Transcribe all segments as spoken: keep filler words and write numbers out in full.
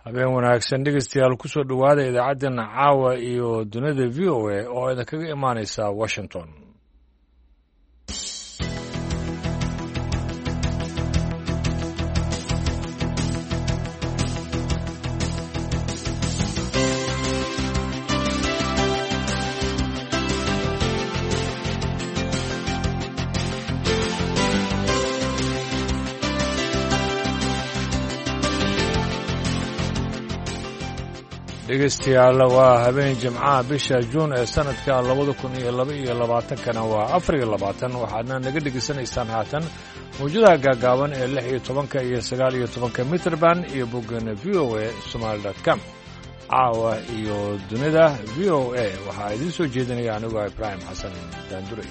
habeen wanaagsan dhegeystayaal ku soo dhowaada idaacaddan caawa iyo dunida v o a oo idinkaga imaanaysa washington. dhegeystayaal waa habeen jimcaha bisha juun ee sanadka labada kun iyo laba iyo labaatankana waa afar iyo labaatan waxaadna naga dhegaysanaysaan haatan mawjadaha gaagaaban ee lix iyo tobanka iyo sagaal iyo tobanka mitrband iyo boggeena v o a somaali dot com. caawa iyo dunida v o a waxaa idiin soo jeedinaya anigoo ibraahim xasan daanduray.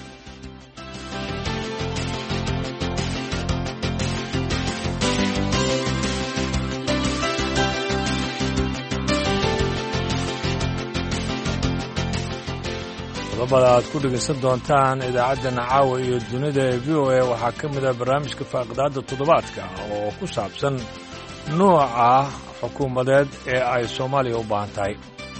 qodobada aad ku dhegaysan doontaan idaacaddana caawa iyo dunida ee v o a waxaa ka mid a barnaamijka faaqidaadda toddobaadka oo ku saabsan nooca xukuumadeed ee ay soomaaliya u baahan tahay.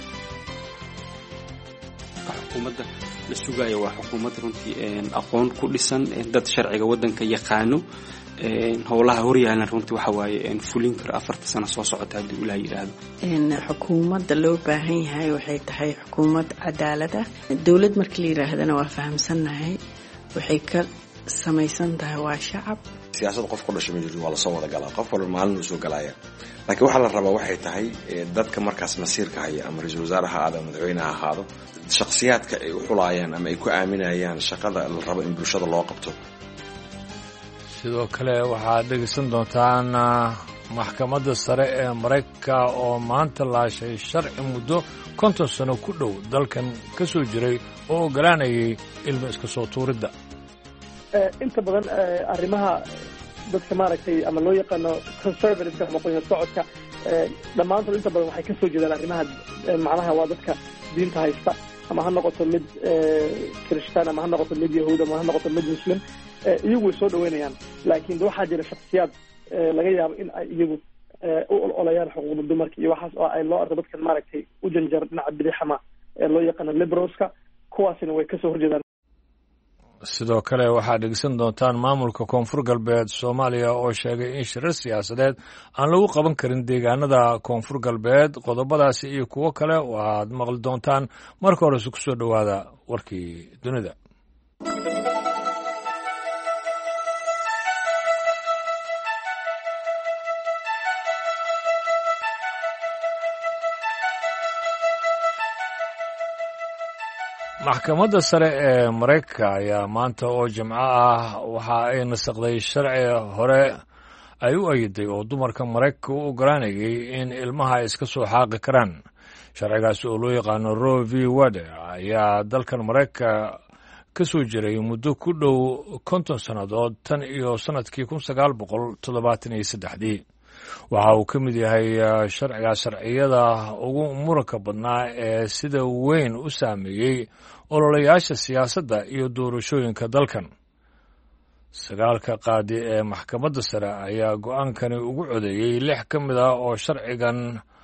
xukuumadda la sugaayo waa xukuumad runtii aqoon ku dhisan dad sharciga waddanka yaqaano howlaha horyaalna runtii waxa waaye fulin kara afarta sano soo socota haddii ula yidhaahdo. xukuumadda loo baahan yahay waxay tahay xukuumad cadaalad ah. dowlad markii la yidhaahdana waa fahamsannahay waxay ka samaysan tahay waa shacab. siyaasad qof ku dhashay ma jirto, waa lasoo wada galaa, qof walba maalin uu soo galaya. laakiin waxaa la rabaa waxay tahay dadka markaas masiirka haya ama ra-iisul wasaare ha ahaado ama madaxweyne ha ahaado shakhsiyaadka ay u xulayaan ama ay ku aaminayaan shaqada la rabo in bulshada loo qabto. sidoo kale waxaad dhegaysan doontaan maxkamadda sare ee maraykanka oo maanta laashay sharci muddo konton sano ku dhow dalkan ka soo jiray oo oggolaanayay ilmo iska soo tuuridda. inta badan arrimaha dadka maaragtay ama loo yaqaano conservative ama qoyska socodka dhammaantood inta badan waxay ka soo jeedaan arrimaha macnaha waa dadka diinta haysta ama ha noqoto mid kirishtaan ama ha noqoto mid yahuud ama ha noqoto mid muslim. iyagu way soo dhaweynayaan, laakiin waxaa jira shaksiyaad laga yaabo in ay iyagu u ololayaan xuquuqda dumarka iyo waxaas oo ay loo arko dadkan maaragtay u janjar dhinaca bidixama ee loo yaqaano liberalska, kuwaasina way kasoo horjeedaan. sidoo kale waxaad dhegeysan doontaan maamulka koonfur galbeed soomaaliya oo sheegay in shirar siyaasadeed aan lagu qaban karin deegaanada koonfur galbeed. qodobadaasi iyo kuwo kale waaad maqli doontaan. marka horese ku soo dhowaada warkii dunida. maxkamadda sare ee maraykanka ayaa maanta oo jimco ah waxa ay nasakday sharci hore ay u ayiday oo dumarka maraykanka u oggolaanayay in ilmaha ay iska soo xaaqi karaan. sharcigaasi oo loo yaqaano roe v wade ayaa dalkan maraykanka ka soo jiray muddo ku dhow konton sannadood tan iyo sannadkii kun sagaal boqol toddobaatan iyo saddexdii. waxa uu ka mid yahay sharciga sharciyada ugu muranka badnaa ee sida weyn u saameeyey ololayaasha siyaasadda iyo doorashooyinka dalkan. sagaalka qaadi ee maxkamadda sare ayaa go'aankani ugu codeeyey lix ka mid ah oo sharcigan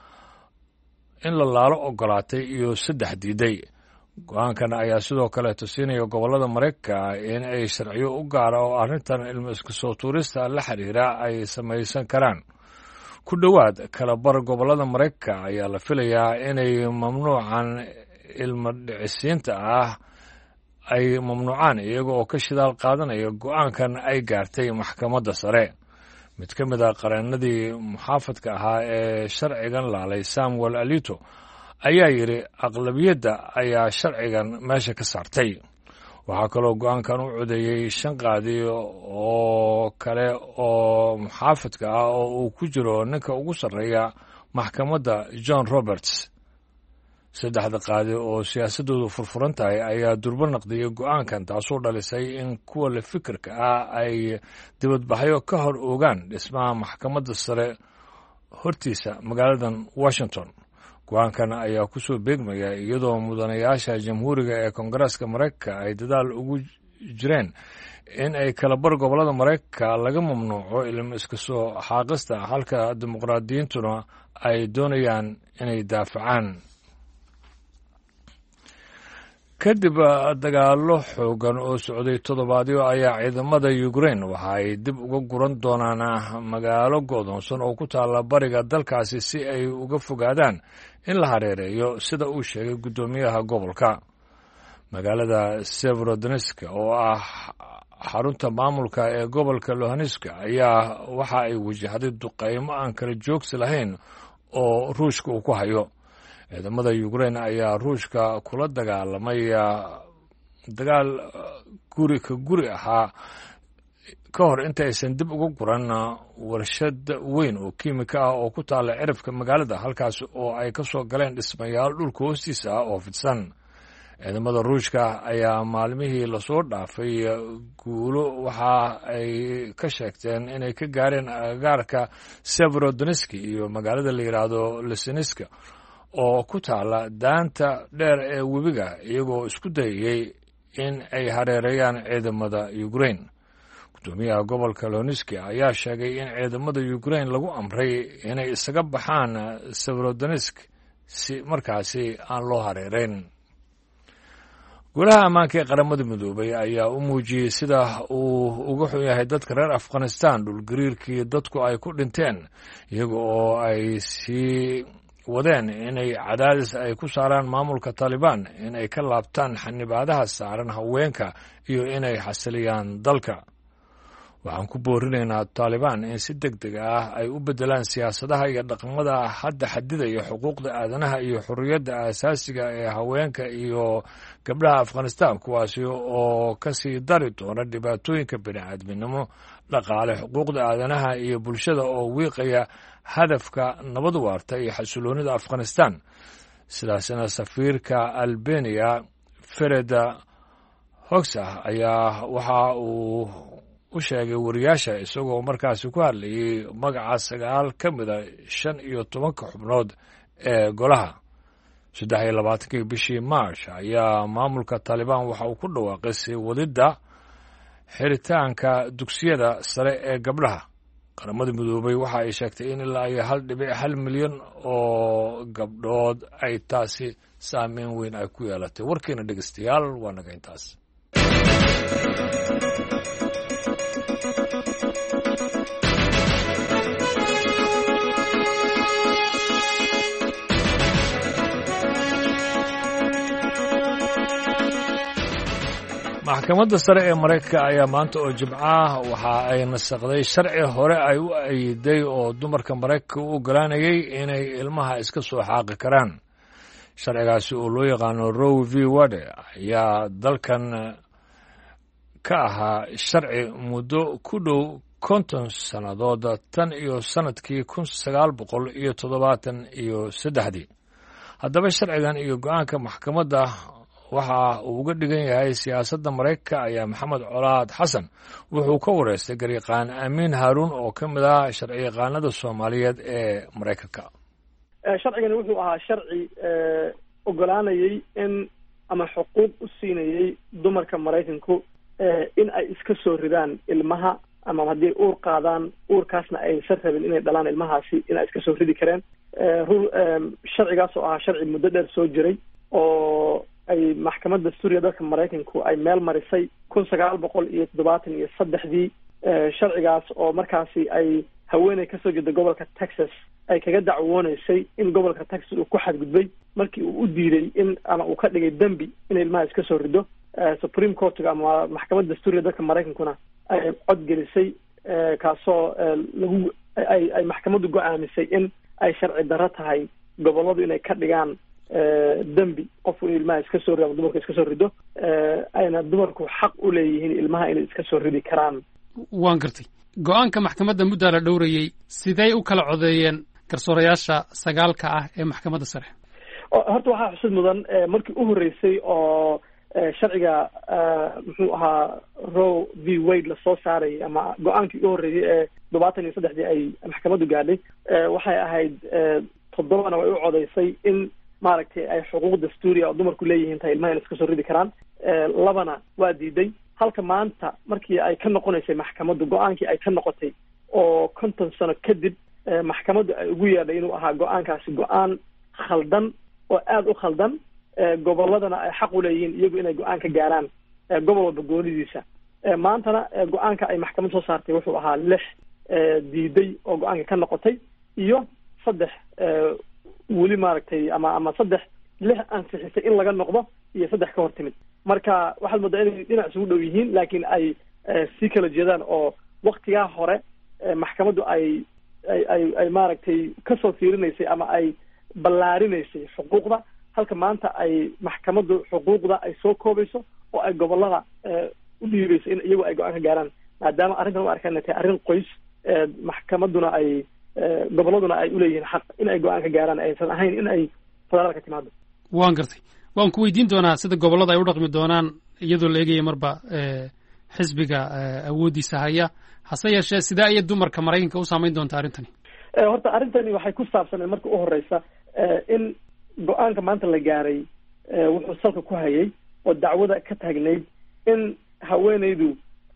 in la laalo oggolaatay iyo saddex diiday. go'aankan ayaa sidoo kale tusinaya gobollada maraykanka in ay sharciyo u gaara oo arrintan ilmo iska soo tuurista la xiriira ay samaysan karaan. ku dhowaad kala bar gobollada maraykanka ayaa la filayaa inay mamnuucan ilmo dhicisiinta ah ay mamnuucaan iyaga oo ka shidaal qaadanaya go'aankan ay gaartay maxkamadda sare. mid ka mid a qareennadii muxaafadka ahaa ee sharcigan laalay samuel alito ayaa yidhi aqlabiyadda ayaa sharcigan meesha ka saartay. waxaa kaloo go'aankan u codeeyey shan qaadi oo kale oo muxaafadka ah oo uu ku jiro ninka ugu sarreeya maxkamadda john roberts. saddexda qaadi oo siyaasaddoodu furfuran tahay ayaa durbo naqdiyey go'aankan, taasoo dhalisay in kuwa la fikirka ah ay dibadbaxyo ka hor oogaan dhismaha maxkamadda sare hortiisa magaaladan washington. go-aankan ayaa ku soo beegmaya iyadoo mudanayaasha jamhuuriga ee koongareeska maraykanka ay dadaal ugu jireen in ay kala bar gobollada maraykanka laga mamnuuco ilmo iska soo xaaqista halka dimuqraadiyiintuna ay doonayaan inay daafacaan. kadib dagaallo xoogan oo socday toddobaadyo ayaa ciidamada Ukraine waxa ay dib uga guran doonaan magaalo go'doonsan oo ku taalla bariga dalkaasi si ay uga fogaadaan in la hareereeyo sida uu sheegay guddoomiyaha gobolka. magaalada Severodonetsk oo ah xarunta maamulka ee gobolka Luhansk ayaa waxa ay wajahday duqeymo aan kala joogsi lahayn oo Ruushka uu ku hayo. ciidamada Ukraine ayaa Ruushka kula dagaalamay dagaal guri ka guri ahaa ka hor inta aysan dib uga guran warshad weyn oo kiimika ah oo ku taalla cirifka magaalada, halkaas oo ay ka soo galeen dhismayaal dhulka hoostiisa ah oo fidsan. ciidamada Ruushka ayaa maalmihii lasoo dhaafay guulo waxa ay ka sheegteen inay ka gaareen agagaarka Severodonetsk iyo magaalada la yidhaahdo Lysychansk oo ku taala daanta dheer ee webiga, iyagoo isku dayayay in ay hareereeyaan ciidamada Ukraine. guddoomiyaha gobolka Luhansk ayaa sheegay in ciidamada Ukraine lagu amray inay isaga baxaan Severodonetsk si markaasi aan loo hareereyn. golaha ammaanka ee qaramada midoobay ayaa u muujiyey sida uu uga xun yahay dadka reer Afghanistan dhulgariirkii dadku ay ku dhinteen, iyaga oo ay sii wadeen inay cadaadis ay ku saaraan maamulka Taliban inay ka laabtaan xanibaadaha saaran haweenka iyo inay xasiliyaan dalka. waxaan ku boorinaynaa Taliban in si degdeg ah ay u bedelaan siyaasadaha iyo dhaqamada hadda xadidaya xuquuqda aadanaha iyo xorriyadda aasaasiga ee haweenka iyo gabdhaha Afghanistan, kuwaasi oo ka sii dari doona dhibaatooyinka bini'aadminimo, dhaqaale, xuquuqda aadanaha iyo bulshada oo wiiqaya hadafka nabad waarta iyo xasiloonida Afghanistan. sidaasina safiirka Albania Fereda Hoxha ayaa waxa uu u sheegay wariyaasha isagoo markaasi ku hadlayay magaca sagaal ka mida shan iyo tobanka xubnood ee golaha. saddex iyo labaatankii bishii March ayaa maamulka Taliban waxa uu ku dhawaaqay sii wadidda xiritaanka dugsiyada sare ee gabdhaha. qaramada midoobay waxa ay sheegtay in ilaa iyo hal dhibic hal milyan oo gabdhood ay taasi saameyn weyn ay ku yeelatay. warkeena dhegeystayaal waa naga intaas. maxkamadda sare ee Maraykanka ayaa maanta oo Jimco ah waxa ay nasaqday sharci hore ay u ayiday oo dumarka Maraykanka u ogolaanayay inay ilmaha iska soo xaaqi karaan. sharcigaasi oo loo yaqaano Roe v. Wade ayaa dalkan ka ahaa sharci muddo ku dhow konton sannadood tan iyo sanadkii kun sagaal boqol iyo toddobaatan iyo saddexdii. haddaba sharcigan iyo go'aanka maxkamadda waxa uu uga dhigan yahay siyaasadda Maraykanka ayaa Maxamed Colaad Xasan wuxuu ka wareystay garyaqaan Amiin Haaruun oo ka mid ah sharciyaqaanada Soomaaliyeed ee Maraykanka. sharcigani wuxuu ahaa sharci ogolaanayay in ama xuquuq u siinayay dumarka Maraykanku in ay iska soo ridaan ilmaha, ama haddii uur qaadaan uurkaasna aysan rabin inay dhalaan ilmahaasi in ay iska soo ridi kareen. sharcigaas oo ahaa sharci muddo dheer soo jiray oo ay maxkamadda dastuuriga dalka Maraykanku ay meel marisay kun sagaal boqol iyo toddobaatan iyo saddexdii. sharcigaas oo markaasi ay haweeney kasoo jeeda gobolka Texas ay kaga dacwooneysay in gobolka Texas uu ku xadgudbay markii uu u diiday in ama uu ka dhigay dembi in ilmaha iska soo rido. Supreme Court ama maxkamadda dastuuriga dalka Maraykankuna ay cod gelisay kaasoo lagu ay ay maxkamaddu go'aamisay in ay sharci darro tahay gobolladu inay ka dhigaan dembi qofku in ilmaha iska soo rido ama dumarku iska soo rido, ayna dumarku xaq u leeyihiin ilmaha inay iska soo ridi karaan. waan gartay. go-aanka maxkamadda muddaa la dhowrayey sidey u kala codeeyeen garsoorayaasha sagaalka ah ee maxkamadda sare? horta waxaa xusid mudan markii u horreysay oo sharciga muxuu ahaa Roe v. Wade lasoo saaray ama go-aankii u horreeyey ee toddobaatan iyo saddexdii ay maxkamaddu gaadhay, waxay ahayd toddobana way u codeysay in maaragtay ay xuquuq dastuuriya oo dumarku leeyihiin tahay ilmaha in iska soo ridi karaan. labana waa diiday halka maanta markii ay ka noqonaysay maxkamaddu go-aankii ay ka noqotay oo konton sano kadib maxkamaddu ay ugu yeedhay inuu ahaa go-aankaasi go-aan khaldan oo aada u khaldan gobolladana ay xaq u leeyihiin iyagu inay go-aan ka gaaraan gobol walba goonidiisa. maantana go-aanka ay maxkamad soo saartay wuxuu ahaa lix diiday oo go-aanka ka noqotay iyo saddex weli maaragtay ama ama saddex lix ansixisay in laga noqdo iyo saddex ka hor timid. marka waxaad moodaa inay dhinac isugu dhow yihiin laakiin ay sii kala jeedaan oo waktigaa hore maxkamaddu ay ay ay ay maaragtay kasoo fiirinaysay ama ay ballaarinaysay xuquuqda, halka maanta ay maxkamaddu xuquuqda ay soo koobayso oo ay gobollada u dhiibayso in iyagu ay go-aan ka gaaraan, maadaama arrintan u arkaan inay tahay arrin qoys maxkamadduna ay gobolladuna ay uleeyihiin xaq in ay go-aan ka gaaraan, aysan ahayn in ay federaalka timaado. waan gartay, waan ku weydiin doonaa sida gobollada ay u dhaqmi doonaan iyadoo la eegaya marba xisbiga awooddiisa haya, hase yeeshee sidee ayay dumarka maraykanka u saamayn doontaa arrintani? horta arrintani waxay ku saabsaneen marka u horeysa in go-aanka maanta la gaaray wuxuu salka ku hayay oo dacwada ka taagnayd in haweeneydu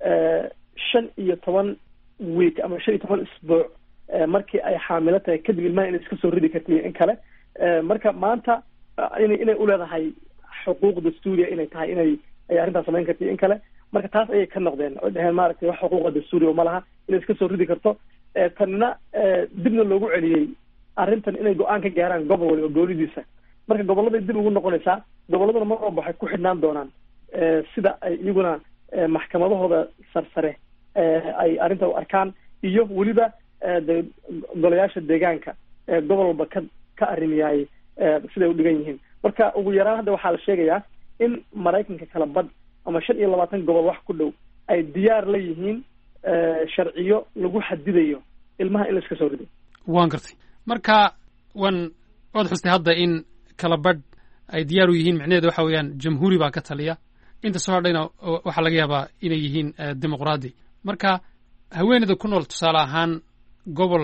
shan iyo toban week ama shan iyo toban isbuuc markii ay xaamilo tahay kadib ilmaha inay iska soo ridi kartiyo in kale. marka maanta ina inay uleedahay xuquuq dastuuriya inay tahay inay ay arrintaas samayn kartiyo in kale. marka taas ayay ka noqdeen oo dheheen maaragtay wax xuquuqa dastuuriya ma laha inay iska soo ridi karto. tanna dibna loogu celiyey arrintan inay go-aan ka gaaraan gobol waliba goolidiisa. marka gobolladay dib ugu noqonaysaa, gobolladuna mar walba waxay ku xidhnaan doonaan sida ay iyaguna maxkamadahooda sarsare ay arrinta u arkaan iyo weliba de golayaasha deegaanka gobol walba ka ka arrimiyaay siday u dhigan yihiin. marka ugu yaraan hadda waxaa la sheegayaa in maraykanka kala badh ama shan iyo labaatan gobol wax ku dhow ay diyaar la yihiin sharciyo lagu xadidayo ilmaha in la iska soo rido. waan gartay, marka wan waad xustay hadda in kala badh ay diyaar u yihiin, micnaheedu waxa weeyaan jamhuuri baa ka taliya, inta soo hadhayna waxaa laga yaabaa inay yihiin dimuqraadi. marka haweeneyda ku nool tusaale ahaan gobol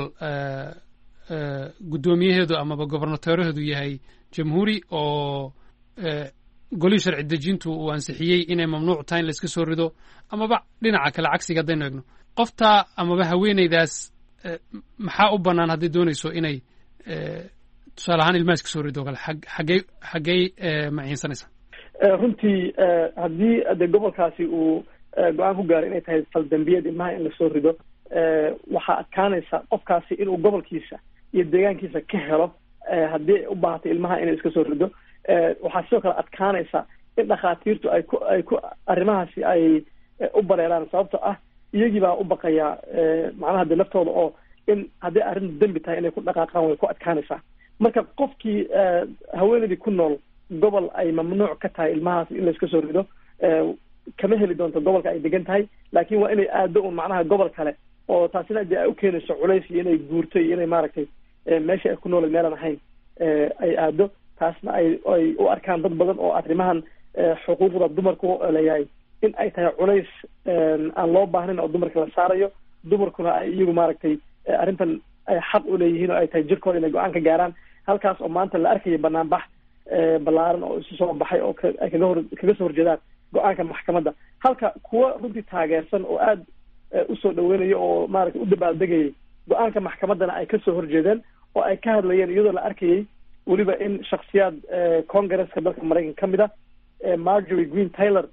guddoomiyaheedu amaba gobornatoorheedu yahay jamhuuri oo golihii sharci dejintu uu ansixiyey inay mamnuuc tahay in la iska soo rido, amaba dhinaca kale cagsiga haddaynu eegno, qofta amaba haweeneydaas maxaa u bannaan hadday doonayso inay tusaale ahaan ilmaha iska soo rido kale xaggey xaggey maciinsanaysaa? runtii haddii de gobolkaasi uu go-aan ku gaaro inay tahay faldambiyeed ilmaha in lasoo rido, waxaa adkaanaysa qofkaasi inuu gobolkiisa iyo deegaankiisa ka helo haddii ay u baahatay ilmaha inay iska soo rido. waxaa sidoo kale adkaanaysa in dhakhaatiirtu ay ku ay ku arrimahaasi ay u bareeraan, sababto ah iyagii baa u baqayaa macnaha de naftooda oo in haddii arrintu dembi tahay inay ku dhaqaaqaan way ku adkaanaysaa. marka qofkii haweeneydii ku nool gobol ay mamnuuc ka tahay ilmahaas in la iska soo rido kama heli doonto gobolka ay degan tahay, laakiin waa inay aado un macnaha gobol kale oo taasina dee ay u keenayso culays iyo inay guurto iyo inay maaragtay meesha ay ku nool meelan ahayn ay aado. taasna ay ay u arkaan dad badan oo arrimahan xuquuqda dumarku leeyahay in ay tahay culays aan loo baahnayn oo dumarka la saarayo, dumarkuna ay iyagu maaragtay arrintan ay xaq u leeyihiin oo ay tahay jirkooda inay go-aan ka gaaraan. halkaas oo maanta la arkaya banaanbax ballaaran oo isu soo baxay oo ay kaga hor kaga soo horjeedaan go-aanka maxkamadda, halka kuwa runtii taageersan oo aada usoo dhaweynayo oo maaragtay u dabaaldegayay go-aanka maxkamaddana ay kasoo horjeedeen oo ay ka hadlayeen iyadoo la arkayay weliba in shaksiyaad congresska dalka maraykanka ka mid a Marjorie Green Taylor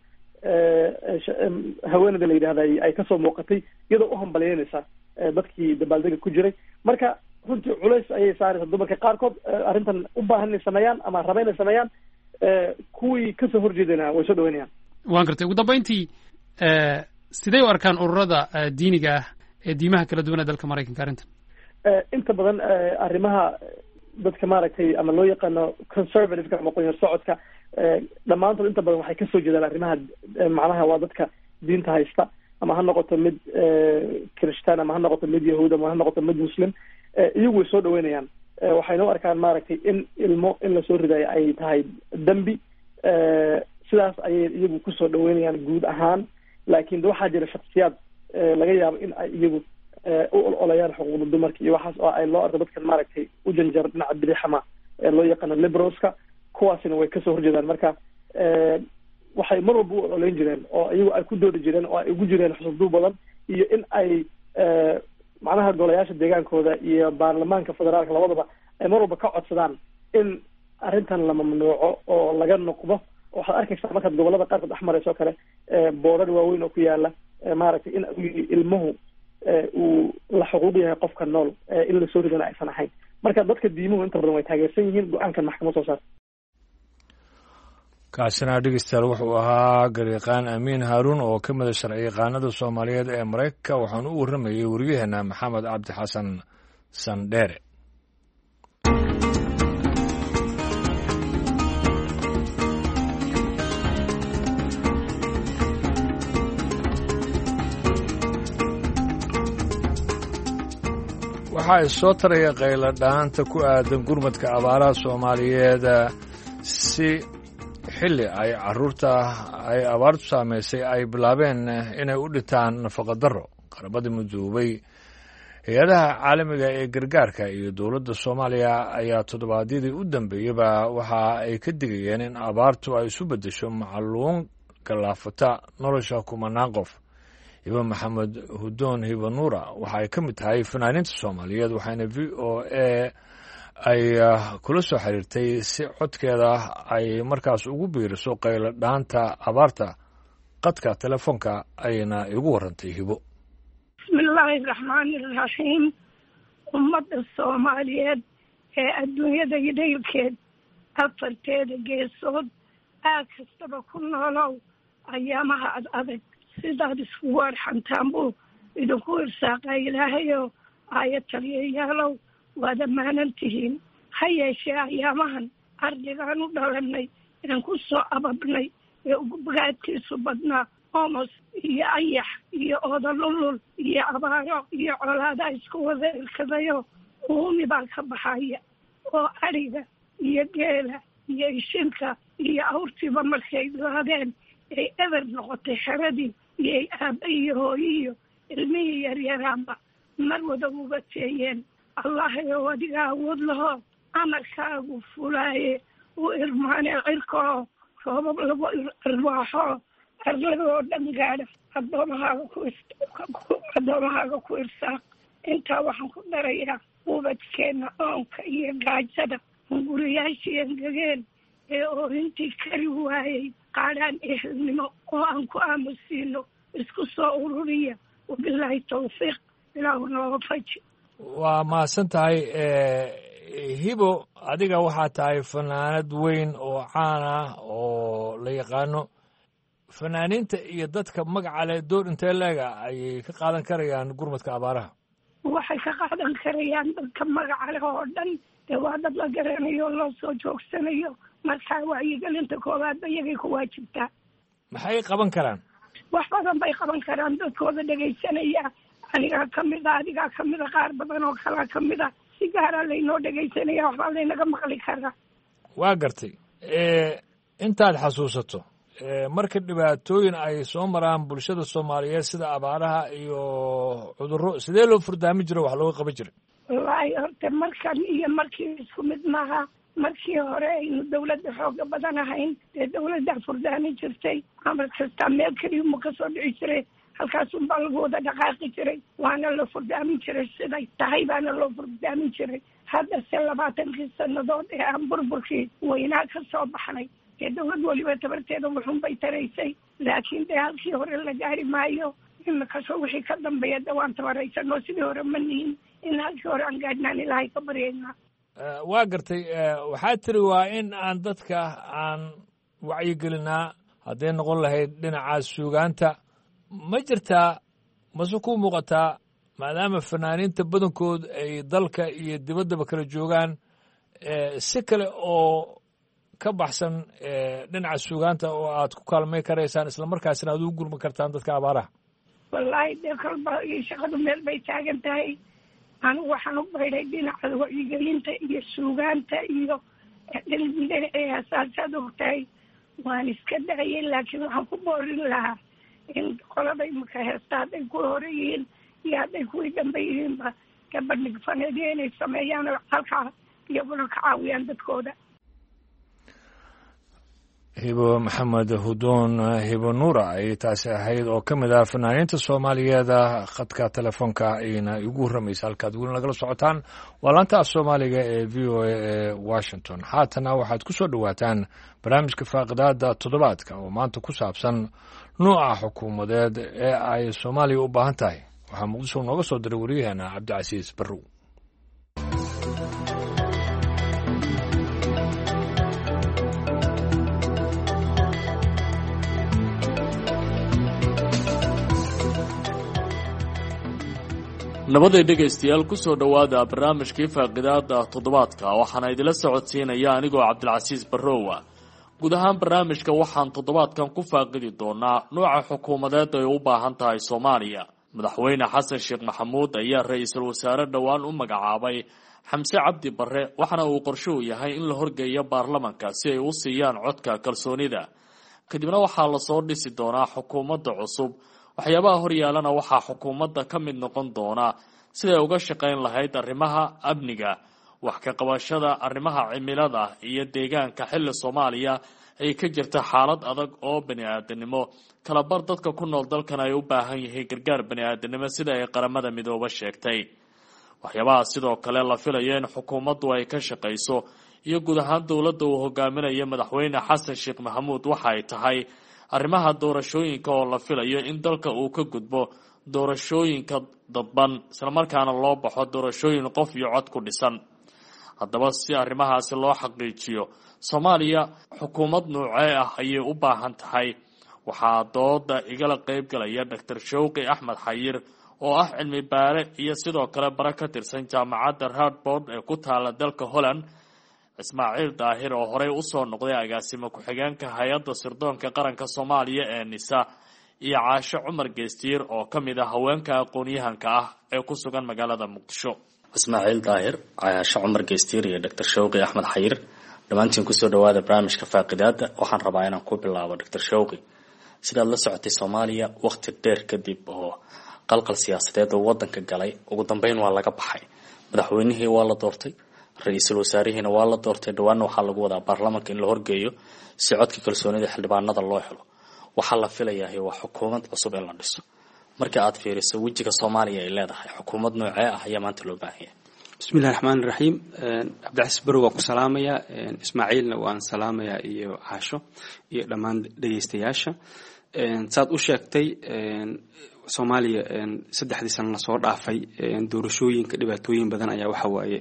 haweeneyda la yidhahda ay kasoo muuqatay iyadoo u hambalyeynaysa dadkii dabaaldega ku jiray. marka runtii culays ayay saaraysa dumarka qaarkood arrintan u baahan inay sameeyaan ama raba inay sameeyaan, kuwii kasoo horjeedana way soo dhaweynayaan. waan gartay, ugu dambayntii sidee u arkaan ururada diiniga ah ee diimaha kala duwan ee dalka maraykanka arrintan? inta badan arrimaha dadka maaragtay ama loo yaqaano conservativeka ama qoyar socodka dhammaantood inta badan waxay kasoo jeedaan arrimaha macnaha waa dadka diinta haysta, ama ha noqoto mid kirishtaan ama ha noqoto mid yahuud ama ha noqoto mid muslim, iyagu way soo dhaweynayaan. waxayna u arkaan maaragtay in ilmo in lasoo ridayo ay tahay dembi, sidaas ayay iyagu kusoo dhaweynayaan guud ahaan. laakiin waxaa jira shaksiyaad laga yaabo in ay iyagu u ololayaan xuquuqda dumarka iyo waxaas oo ay loo arko dadkan maaragtay u janjar dhinaca bidixama ee loo yaqaano liberalska, kuwaasina way kasoo horjeedaan. marka waxay mar walba u ololeyn jireen oo iyagu ay ku doodi jireen oo ay ugu jireen xusuusduub badan iyo in ay macnaha golayaasha deegaankooda iyo baarlamaanka federaalka labadaba ay mar walba ka codsadaan in arrintan la mamnuuco oo laga noqdo. waxaad arkaysaa markaad gobolada qaarkood dhex marayso kale boodar waaweyn oo ku yaala maaragtay in ilmuhu uu la xuquuq yahay qofka nool in lasoo ridana aysan ahayn. marka dadka diimuhu inta badan way taageersan yihiin go-aankan maxkamad soo saarta. kaasina dhegeystayaal wuxuu ahaa garyaqaan amiin haaruun oo ka mida sharci yaqaanada soomaaliyeed ee maraykanka waxaana u warramayay wariyaheena maxamed cabdi xasan sandheere. waxaa soo taraya qaylo dhaanta ku aadan gurmadka abaaraha soomaaliyeed si xilli ay carruurta ay abaartu saamaysay ay bilaabeen inay u dhintaan nafaqa darro. qarabada midoobay hay-adaha caalamiga ee gargaarka iyo dowladda soomaaliya ayaa toddobaadyadii u dambeeyeyba waxa ay ka digayeen in abaartu ay isu beddesho macluun gallaafata nolosha kumanaan qof. hiba maxamed hudoon hiba nuura waxa ay ka mid tahay fanaaniinta soomaaliyeed waxaana v o a ay kula soo xiriirtay si codkeeda ay markaas ugu biiriso qaylo dhaanta abaarta. qadka telefoonka ayna igu warantay hibo. bismillaahi raxmaani raxiim. ummadda soomaaliyeed ee adduunyada daylkeed afarteeda geesood aag kastaba ku noolow ayaamaha ad adag sidaad iskugu arxantaan buu idinku irsaaqaa ilaahayo aaya taliyayaalow waad ammaanan tihiin. ha yeeshee ayaamahan ardigaan u dhalanay aan ku soo ababnay ee ugubaadkiisu badnaa omos iyo ayax iyo oodalulul iyo abaaro iyo colaada isku wada irkadayo uumi baa ka baxaya oo adhiga iyo geela iyo ishinka iyo awrtiiba markay laadeen ay eber noqotay xeradii iyo ay aabba iyo hooyiyo ilmihii yaryaraanba mar wada uga teeyeen. allahayow adiga awood lahoo amarkaagu fulaaye u irmaane cirkoo roobab lagu irwaaxo arladoo dhan gaadha adoomahaaga ku addoomahaaga ku irsaaq. intaa waxaan ku darayaa ubadkeenna oonka iyo gaajada hunguriyaashii engegeen ee oorintii kari waayey qaadhaan ehelnimo oo aan ku aamusiino isku soo ururiya wabilaahi tawfiiq ilaahu nooga faji. waa mahadsan tahay hibo. adiga waxaa tahay fanaanad weyn oo caan ah oo la yaqaano. fanaaniinta iyo dadka magaca leh door intee leega ayay ka qaadan karayaan gurmadka abaaraha? waxay ka qaadan karayaan dadka magaca leh oo dhan dee waa dad la garanayo loo soo joogsanayo. markaa wacyigelinta koowaadba iyagay ku waajibtaa. maxay qaban karaan? wax badan bay qaban karaan. dadkooda dhegaysanaya anigaa ka mid a adigaa ka mid a qaar badan oo kalaa ka mid a si gaaraa laynoo dhegaysanaya waxbaa laynaga maqli karaa. waa gartay. intaad xasuusato marka dhibaatooyin ay soo maraan bulshada soomaaliyeed sida abaaraha iyo cudurro sidee loo furdaami jiro wax looga qaban jiray? wallaahi horta markan iyo markii isku mid maaha. markii hore aynu dawladda xooga badan ahayn dee dawladdaa furdaami jirtay. amar kastaa meel keliyuma ka soo dhici jiray halkaasunbaa lagu wada dhaqaaqi jiray waana la furdaamin jiray siday tahay baana loo furdaamin jiray. haddase labaatankii sannadood ee aan burburkii weynaa ka soo baxnay dee dawlad weliba tabarteeda wuxun bay taraysay laakiin dee halkii hore la gaari maayo. imikasoo wixii ka dambeeya de waan tabaraysanoo sidii hore ma nihin in halkii hore aan gaadhnaan ilaahay ka baryaynaa. waa gartay. waxaa tiri waa in aan dadka aan wacyigelinaa hadday noqon lahayd dhinaca suugaanta. ma jirtaa mase ku muuqataa maadaama fanaaniinta badankood ay dalka iyo dibaddaba kala joogaan si kale oo ka baxsan dhinaca suugaanta oo aad ku kaalmay karaysaan islamarkaasina aad ugu gurman kartaan dadka abaaraha? wallaahi dee kolba shaqadu meel bay taagan tahay. anigu waxaan u baydhay dhinaca wacyigelinta iyo suugaanta iyo dhinaceeya saasaad ogtahay waan iska dhacayay laakiin waxaan ku boorin lahaa in qolada imika heesta hadday ku hore yihiin iyo hadday kuwii dambe yihiinba gabadhig faneedyo inay sameeyaan oo halkaa iyaguna ka caawiyaan dadkooda. waa mahadsan tahay hibo. adiga waxaa tahay fanaanad weyn oo caan ah oo la yaqaano. fanaaniinta iyo dadka magaca leh door intee leega ayay ka qaadan karayaan gurmadka abaaraha? waxay hibo maxamed hudoon hibo nuura ayay taasi ahayd oo ka mid ah fanaaniinta soomaaliyeeda khadka telefoonka ayna igu warramaysa halkaad weli nagala socotaan waa laanta af soomaaliga ee v o a ee washington haatana waxaad ku soo dhowaataan barnaamijka faaqidaada toddobaadka oo maanta ku saabsan nuuca xukuumadeed ee ay soomaaliya u baahan tahay waxaa muqdisho nooga soo diray wariyaheena cabdicasiis barrow. nabaday dhegaystayaal ku soo dhowaada barnaamijkii faaqidaada toddobaadka waxaana idila socodsiinaya anigoo cabdilcasiis barrowa. guud ahaan barnaamijka waxaan toddobaadkan ku faaqidi doonaa nuuca xukuumadeed ay u baahan tahay soomaaliya. madaxweyne xasan sheekh maxamuud ayaa ra-iisul wasaare dhowaan u magacaabay xamse cabdi barre waxaana uu qorsho u yahay in la horgeeyo baarlamanka si ay u siiyaan codka kalsoonida. kadibna waxaa lasoo dhisi doonaa xukuumadda cusub. waxyaabaha horyaalana waxaa xukuumadda ka mid noqon doona siday uga shaqayn lahayd arrimaha amniga, wax ka qabashada arrimaha cimilada iyo deegaanka xilli soomaaliya ay ka jirta xaalad adag oo bani-aadanimo. kalabar dadka ku nool dalkan ay u baahan yihiin gargaar bani-aadanimo sida ay qaramada midooba sheegtay. waxyaabaha sidoo kale la filayo in xukuumaddu ay ka shaqayso iyo guud ahaan dowladda uu hogaaminayo madaxweyne xasan sheekh maxamuud waxa ay tahay arrimaha doorashooyinka oo la filayo in dalka uu ka gudbo doorashooyinka dadban islamarkaana loo baxo doorashooyin qof iyo cod ku dhisan. haddaba si arrimahaasi loo xaqiijiyo soomaaliya xukuumad noocee ah ayay u baahan tahay. waxaa dooda igala qeyb galaya doctor shawqi axmed xayir oo ah cilmi baare iyo sidoo kale bare ka tirsan jaamacadda radford ee ku taala dalka holland, ismaaciil daahir oo horey usoo noqday agaasimo ku-xigeenka hay-adda sirdoonka qaranka soomaaliya ee nisa, iyo caasho cumar geestiir oo ka mid ah haweenka aqoon-yahanka ah ee ku sugan magaalada muqdisho. ismaaciil daahir, caasho cumar geestiir iyo doctor shawqi axmed xayir, dhammaantiin kusoo dhawaada barnaamijka faaqidaada. waxaan rabaa inaan ku bilaabo doctor shawqi. sidaad la socotay soomaaliya waqti dheer kadib oo qalqal siyaasadeed oo wadanka galay ugu dambeyn waa laga baxay. madaxweynihii waa la doortay, ra-iisul wasaarihiina waa la doortay, dhawaanna waxaa lagu wadaa baarlamanka in la horgeeyo si codka kalsoonida xildhibaanada loo helo. waxaa la filayaa waa xukuumad cusub in la dhiso. marka aad fiiriso wejiga soomaaliya ay leedahay xukuumad noocee ah ayaa maanta loo baahan yahay. bismillahi raxmaani raxiim. cabdicasiis barrow waa ku salaamayaa, ismaaciilna waan salaamayaa iyo caasho iyo dhammaan dhegaystayaasha. saad u sheegtay soomaaliya saddexdii sano lasoo dhaafay doorashooyinka dhibaatooyin badan ayaa waxa waaye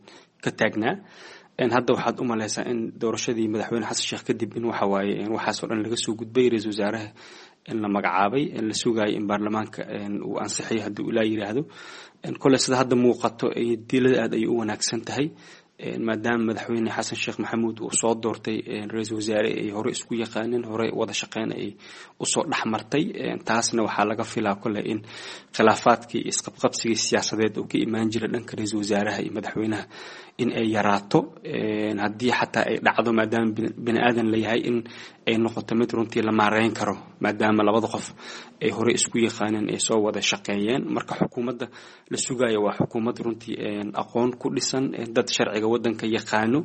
ka taagnaa. hadda waxaad u malaysaa in doorashadii madaxweyne xasan sheekh kadib in waxa waaye waxaasoo dhan laga soo gudbay, ra-iisul wasaaraha in la magacaabay, in la sugayo in baarlamaanka uu ansixiyo haddii uu ilaa yiraahdo. kole sida hadda muuqato dilada aad ay u wanaagsan tahay maadaama madaxweyne xasan sheekh maxamuud uu soo doortay ra-iisul wasaare ay hore isku yaqaaneen, hore wada shaqeyn ay usoo dhexmartay. taasna waxaa laga filaa kole in khilaafaadkii isqabqabsigii siyaasadeed oo ka imaan jira dhanka ra-iisul wasaaraha iyo madaxweynaha in ay yaraato. haddii xataa ay dhacdo maadaama bini aadan layahay in ay noqoto mid runtii la maareyn karo maadaama labada qof ay hore isku yaqaaneen ay soo wada shaqeeyeen. marka xukuumadda la sugayo waa xukuumad runtii aqoon ku dhisan, dad sharciga wadanka yaqaano,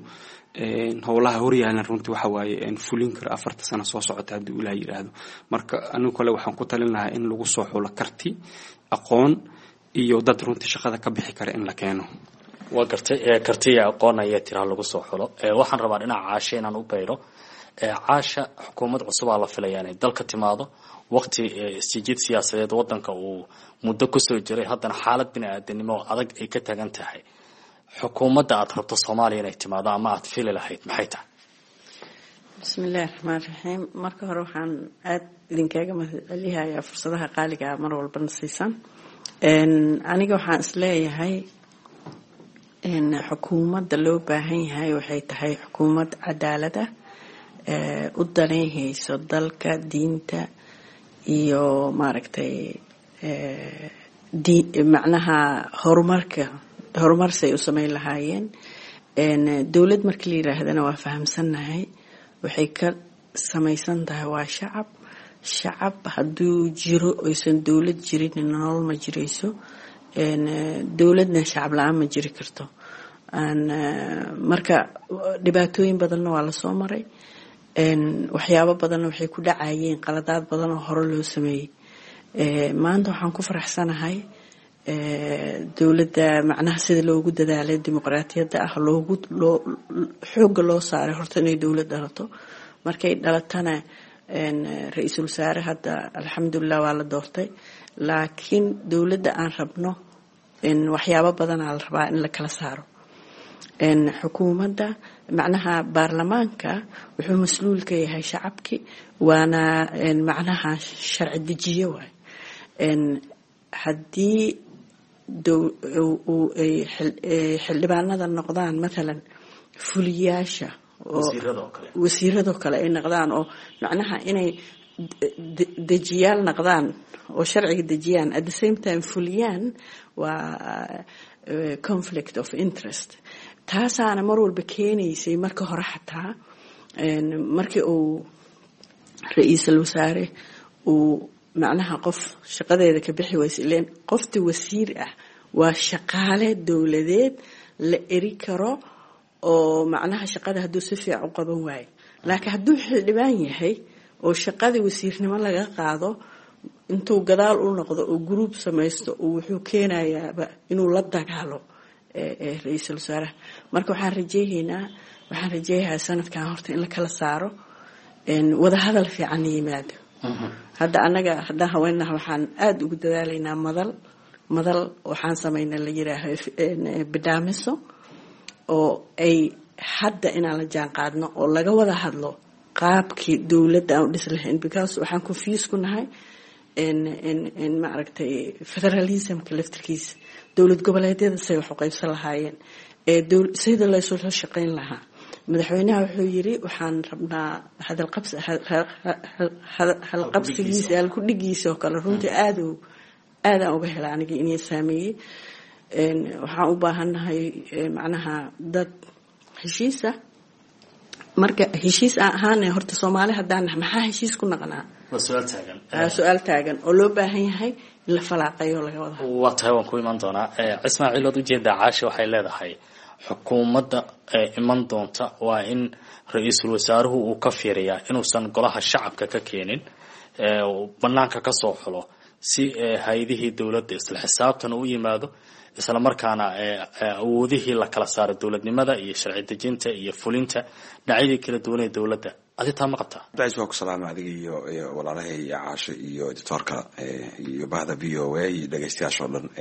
howlaha horyaalan runtii waxa waaye fulin karo afarta sano soo socota haddii ilaa yiraahdo. marka anigu kale waxaan ku talin lahaa in lagu soo xulo karti, aqoon iyo dad runtii shaqada ka bixi kara in la keeno. waa gartay kartiya aqoon ayaa tiraa lagu soo xulo. waxaan rabaa dhinaca caasha inaan u bayro. caasha xukuumad cusubaa la filaya inay dalka timaado waqti isjiid siyaasadeed wadanka uu muddo kusoo jiray, haddana xaalad bini-aadanimo adag ay ka tagan tahay. xukuumadda aad rabto soomaaliya inay timaado ama aad fili lahayd maxay tahay? bismillahi raxmaan raxiim. marka hore waxaan aada idinkaaga mahadcelihayaa fursadaha qaaliga mar walbana siisan. aniga waxaan isleeyahay xukuumadda loo baahan yahay waxay tahay xukuumad cadaalad ah, u daneynhayso dalka, diinta iyo maaragtay macnaha horumarka horumarsay u sameyn lahaayeen. dowlad marka la yiraahdana waa fahamsannahay waxay ka samaysan tahay waa shacab. shacab hadduu jiro oysan dowlad jirin nolol ma jirayso, dowladna shacab la-aan ma jiri karto. marka dhibaatooyin badanna waa lasoo maray. waxyaabo badanna waxay ku dhacayeen qaladaad badan oo hore loo sameeyey. maanta waxaan ku faraxsanahay dowladda macnaha sida loogu dadaalay dimuqraadiyadda ah loogu loo xooga loo saaray horta inay dowlad dhalato. markay dhalatana ra-iisul wasaare hadda alxamdulilah waa la doortay, laakiin dowladda aan rabno waxyaabo badanaa la rabaa in la kala saaro. xukuumadda macnaha baarlamaanka wuxuu mas-uul ka yahay shacabki, waana macnaha sharci dejiye waay. haddii xildhibaanada noqdaan matalan fuliyaasha wasiiradoo kale ay noqdaan oo macnaha inay dejiyaal noqdaan oo sharciga dejiyaan at the same time fuliyaan, waa conflict of interest. taasaana mar walba keenaysay marka hore xataa markii uu ra-iisul wasaare uu macnaha qof shaqadeeda ka bixi waysa, ileen qofta wasiir ah waa shaqaale dowladeed la eri karo oo macnaha shaqada hadduu si fiican u qaban waayo. laakiin hadduu xildhibaan yahay oo shaqadii wasiirnimo laga qaado, intuu gadaal u noqdo oo group samaysto wuxuu keenayaaba inuu la dagaalo ra-iisul wasaaraha. marka waxaan rajeehaynaa waxaan rajeeyahaa sanadkan horta in la kala saaro, wada hadal fiican yimaado. hadda anaga haddaan haweenaha waxaan aada ugu dadaalaynaa madal madal waxaan samaynaa la yiraaho bidhaamiso oo ay hadda inaan la jaan qaadno oo laga wada hadlo qaabkii dowladda aan u dhis lahayn, because waxaan confuse ku nahay maaragtay federalismka laftirkiisa, dowlad goboleedyada say wax u qaybsan lahaayeen, sida laysula shaqayn lahaa. madaxweynaha wuxuu yiri waxaan rabnaa halqabsigiisa halkudhigiisa oo kale runtii aad aadaan uga hela aniga inay saameeyey. waxaan u baahannahay macnaha dad heshiisa. marka heshiis aan ahaana horta Soomaali haddaan maxaa heshiis ku naqnaa? waa su'aal taagan su'aal taagan oo loo baahan yahay in la falaaqeeyo laga wada hadlo. waa tahay waan ku iman doonaa. Ismaaciil oo ujeeda Caasha waxay leedahay xukuumadda iman doonta waa in ra-iisul wasaaruhu uu ka fiiriyaa inuusan golaha shacabka ka keenin, banaanka ka soo xulo si hay'adihii dowladda isla xisaabtan u yimaado, isla markaana awoodihii la kala saaro dowladnimada iyo sharci dejinta iyo fulinta dhinacyadii kala duwan ee dowladda. aditaa ma qabtaa? daais waa ku salaamay adiga iyo iyo walaalahay iyo Caasho iyo editorka iyo bahda V O A iyo dhageystayaasha oo dhan.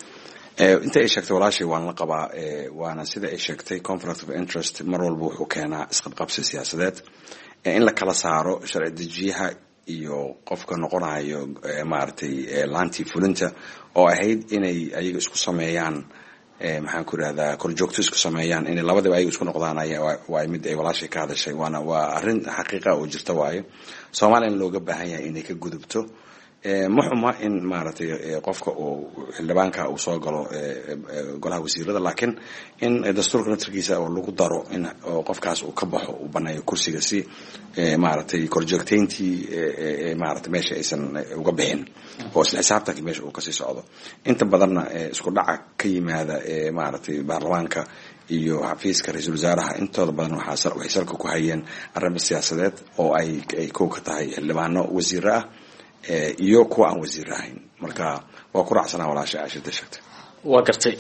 inta ay sheegtay walaashay waan la qabaa, waana sida ay sheegtay conflict of interest mar walba wuxuu keenaa isqabqabsi siyaasadeed, in la kala saaro sharci dejiyaha iyo qofka noqonayo maartay laanti fulinta oo ahayd inay ayaga isku sameeyaan maxaan ku raahdaa korjoogto isku sameeyaan, in labadaba ayaga isku noqdaan waa mid ay walaashay ka hadashay, waana waa arrin xaqiiqa oo jirta waaye. Soomaaliya looga baahan yahay inay ka gudubto ma xuma in maaragtay qofka uu xildhibaanka uu soo galo golaha wasiirada, laakiin in dastuurka naftirkiisa oo lagu daro in qofkaas uu ka baxo uu baneeyo kursiga si maaragtay korjoogteyntii maaragtay meesha aysan uga bixin oo isla xisaabtanka meesha uu kasii socdo. inta badanna isku dhaca ka yimaada maaragtay baarlamaanka iyo xafiiska ra-iisul wasaaraha intooda badan waxaa waxay salka ku hayeen arrimo siyaasadeed oo ay kow ka tahay xildhibaano wasiiro ah iyo kuwa aan wasiir ahayn. marka waa ku raacsanaa walaasha Caashida sheegtay. waa gartay.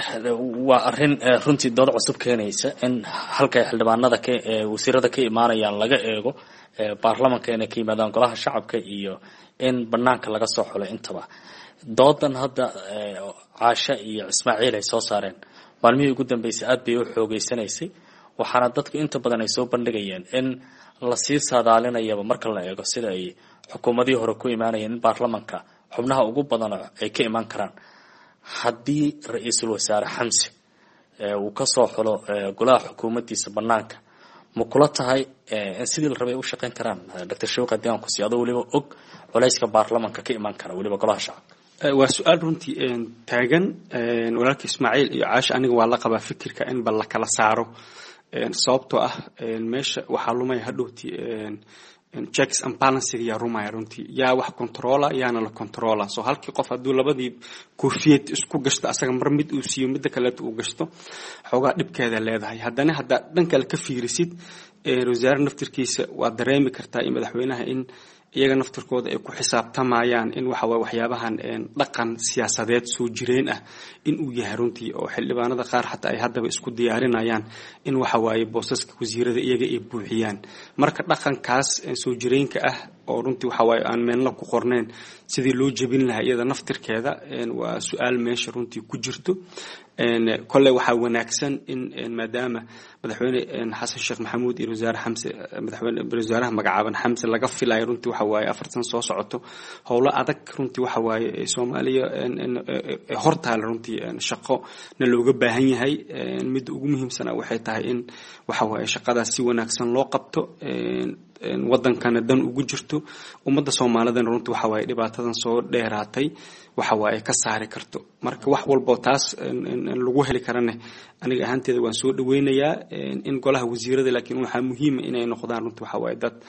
waa arrin runtii dood cusub keenaysa in halka xildhibaanada ka wasiirada ka imaanayaan laga eego baarlamaanka inay ka yimaadaan golaha shacabka iyo in banaanka laga soo xulo intaba. doodan hadda Caasha iyo Ismaaciil ay soo saareen maalmihii ugu dambeysay aad bay u xoogeysanaysay, waxaana dadku inta badan ay soo bandhigayeen in la sii saadaalinayaba marka la eego sida ay xukuumadii hore ku imaanayeen in baarlamaanka xubnaha ugu badan ay ka iman karaan. haddii ra-iisul wasaare Xamse uu ka soo xulo golaha xukuumaddiisa banaanka, ma kula tahay in sidii la rabay u shaqayn karaan? Doctor Shawqa Dian ku siyaado waliba og culayska baarlamaanka ka iman kara waliba golaha shacabka. waa su'aal runtii taagan. walaalka Ismaaciil iyo Caasha aniga waa la qabaa fikirka in bal la kala saaro, sababtoo ah meesha waxaa lumay hadhowti checks and balances yaa rumaya runtii yaa wax controla yaana la controla so halkii qof hadduu labadii koofiyad isku gashto asaga mar mid uu siiyo midda kale uu gashto xoogaa dhibkeeda leedahay haddana hadda dhan kale ka fiirisid wasaare naftirkiisa waa dareemi kartaa in madaxweynaha in iyaga naftirkooda ay ku xisaabtamayaan in waxa way waxyaabahan dhaqan siyaasadeed soo jireen ah in uu yahay runtii oo xildhibaanada qaar xataa ay haddaba isku diyaarinayaan in waxa waaye boosaska wasiirada iyaga ay buuxiyaan marka dhaqankaas soo jireenka ah oo runtii waxa waaye aan meelna ku qorneen sidii loo jebin lahaa iyada naftirkeeda waa su-aal meesha runtii ku jirto kolley waxaa wanaagsan in maadaama madaxweyne xasan sheekh maxamuud iyo wasaare xamse madaxweyne wasaaraha magacaaban xamse laga filayo runtii waxa waaye afar sano soo socoto howlo adag runtii waxa waaye Soomaaliya hortaal runtii shaqo na looga baahan yahay mid ugu muhiimsan waxay tahay in waxa waaye shaqadaas si wanaagsan loo qabto wadankana dan ugu jirto ummadda Soomaaliyeed runtii waxa waaye dhibaatadan soo dheeraatay waxa waaye ka saari karto marka wax walba taas lagu heli karane aniga ahaanteeda waan soo dhaweynayaa in golaha wasiirada laakiin waxa muhiim ah inay noqdaan runtii waxa waaye dad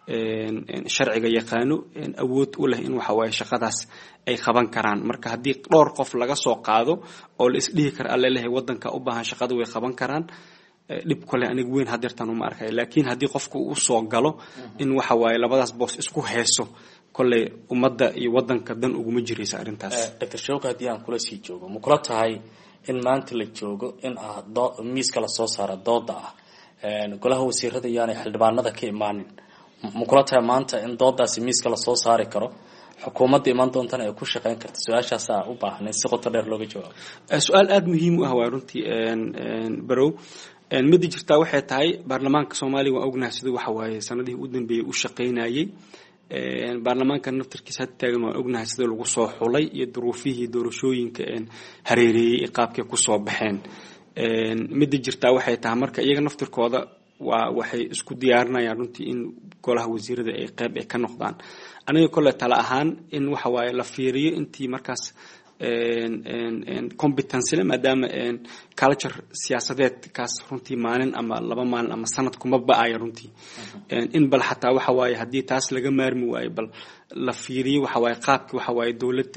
sharciga yaqaano awood u leh in waxa waaye shaqadaas ay qaban karaan marka haddii dhowr qof laga soo qaado oo la isdhihi karo alle leh wadanka u baahan shaqada way qaban karaan dhib kale aniga weyn hadeertan uma arkay laakiin haddii qofku uu soo galo in waxa waaye labadaas boos isku heeso kolley ummadda iyo wadanka dan uguma jiraysa arrintaas doctor Shawka haddii aan kula sii joogo ma kula tahay in maanta la joogo in ah miiska la soo saaro dooda ah golaha wasiirada yaani xildhibaanada ka imaanin ma kula tahay maanta in doodaasi miiska la soo saari karo xukuumadda iman doontana ay ku shaqeyn karto su-aashaas ah u baahan in si qoto dheer looga jawaabo su-aal aad muhiim u ah waa runtii barow mid jirta waxay tahay baarlamaanka Soomaaliya waa ognahay sidoo waxa waaye sanadihii u dambeeyay u shaqeynayay baarlamaanka naftirkiisa taagan waa ognahay sidoo lagu soo xulay iyo duruufihii doorashooyinka hareereeyay qaabkay ku soo baxeen mid jirta waxay tahay marka iyaga naftirkooda waa waxay isku diyaarinayaan runtii in golaha wasiirada ay qayb ay ka noqdaan aniga kale tala ahaan in waxa waaye la fiiriyo intii markaas competence maadaama culture siyaasadeed kaas runtii maalin ama laba maalin ama sanad kuma ba'aya runtii in bal xataa waxa waaye haddii taas laga maarmi waayo bal la fiiriyo waxa waaye qaabkii waxa waaye dowlad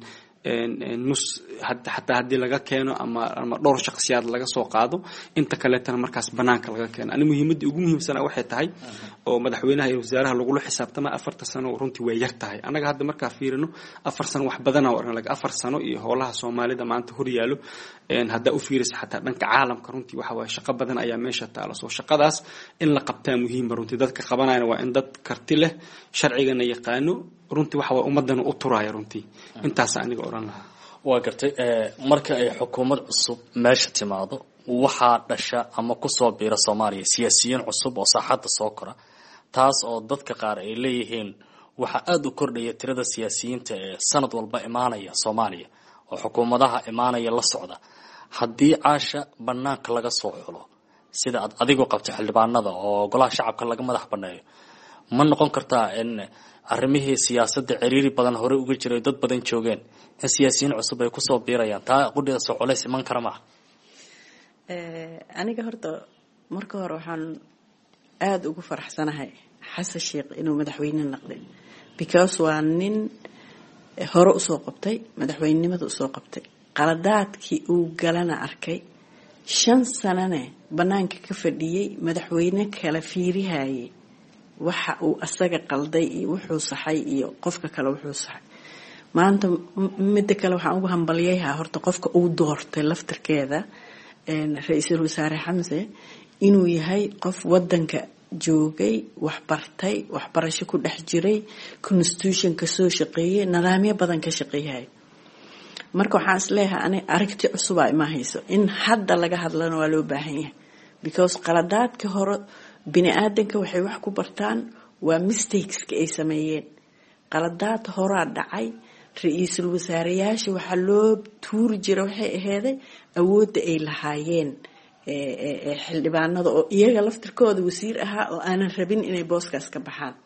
nus xataa haddii laga keeno ama ama dhowr shakhsiyaad laga soo qaado inta kaleetana markaas banaanka laga keeno ani muhiimadii ugu muhiimsan waxay tahay oo madaxweynaha iyo wasaaraha lagu xisaabtama afarta sano runtii way yar tahay anaga hadda markaa fiirino afar sano wax badan oo laga afar sano iyo howlaha Soomaalida maanta hor yaalo een hadda u fiiriso xataa dhanka caalamka runtii waxa waaye shaqo badan ayaa meesha taalo soo shaqadaas in la qabtaa muhiim runtii dadka qabanayna waa in dad karti leh sharcigana yaqaano runtii waxa waa ummadana u turaya runtii intaas aniga oran lahaa waa gartay marka ay xukuumad cusub meesha timaado waxa dhasha ama ku soo biira Soomaaliya siyaasiyiin cusub oo saaxadda soo kora taas oo dadka qaar ay leeyihiin waxa aad u kordhaya tirada siyaasiyiinta ee sanad walba imaanaya Soomaaliya oo xukuumadaha imaanaya la socda haddii caasha banaanka laga soo xulo sida aad adigu qabto xildhibaanada oo golaha shacabka laga madax baneeyo ma noqon kartaa in arrimihii siyaasadda ciriiri badan hore uga jiray dad badan joogeen in siyaasiyiin cusub ay ku soo biirayaan taa qudhida soo culays iman kara ma ee aniga horta marka hore waxaan aad ugu faraxsanahay Xasan Sheekh inuu madaxweyne noqday because waa nin hore u soo qabtay madaxweynenimada u soo qabtay qaladaadkii uu galana arkay shan sanane banaanka ka fadhiyay madaxweyne kala fiirihayay waxa uu asaga qalday iyo wuxuu saxay iyo qofka kale wuxuu saxay maanta mid kale waxaan ugu hambalyeeyaa horta qofka uu doortay laftirkeeda een ra'iisul wasaare Xamse inuu yahay qof wadanka joogay wax bartay wax barasho ku dhex jiray constitution ka soo shaqeeyay nidaamyo badan ka shaqeeyay marka waxaan isleeyahay ani aragti cusub ay ma hayso in hadda laga hadlano waa loo baahan yahay because qaladaadka hore bini aadanka waxay wax ku bartaan waa mistakes ka ay sameeyeen qaladaad hore dhacay ra'iisul wasaareyaasha waxa loo tuuri jiray waxay aheeday awoodda ay lahaayeen ee xildhibaanada oo iyaga laftirkooda wasiir ahaa oo aanan rabin inay booskaas ka baxaan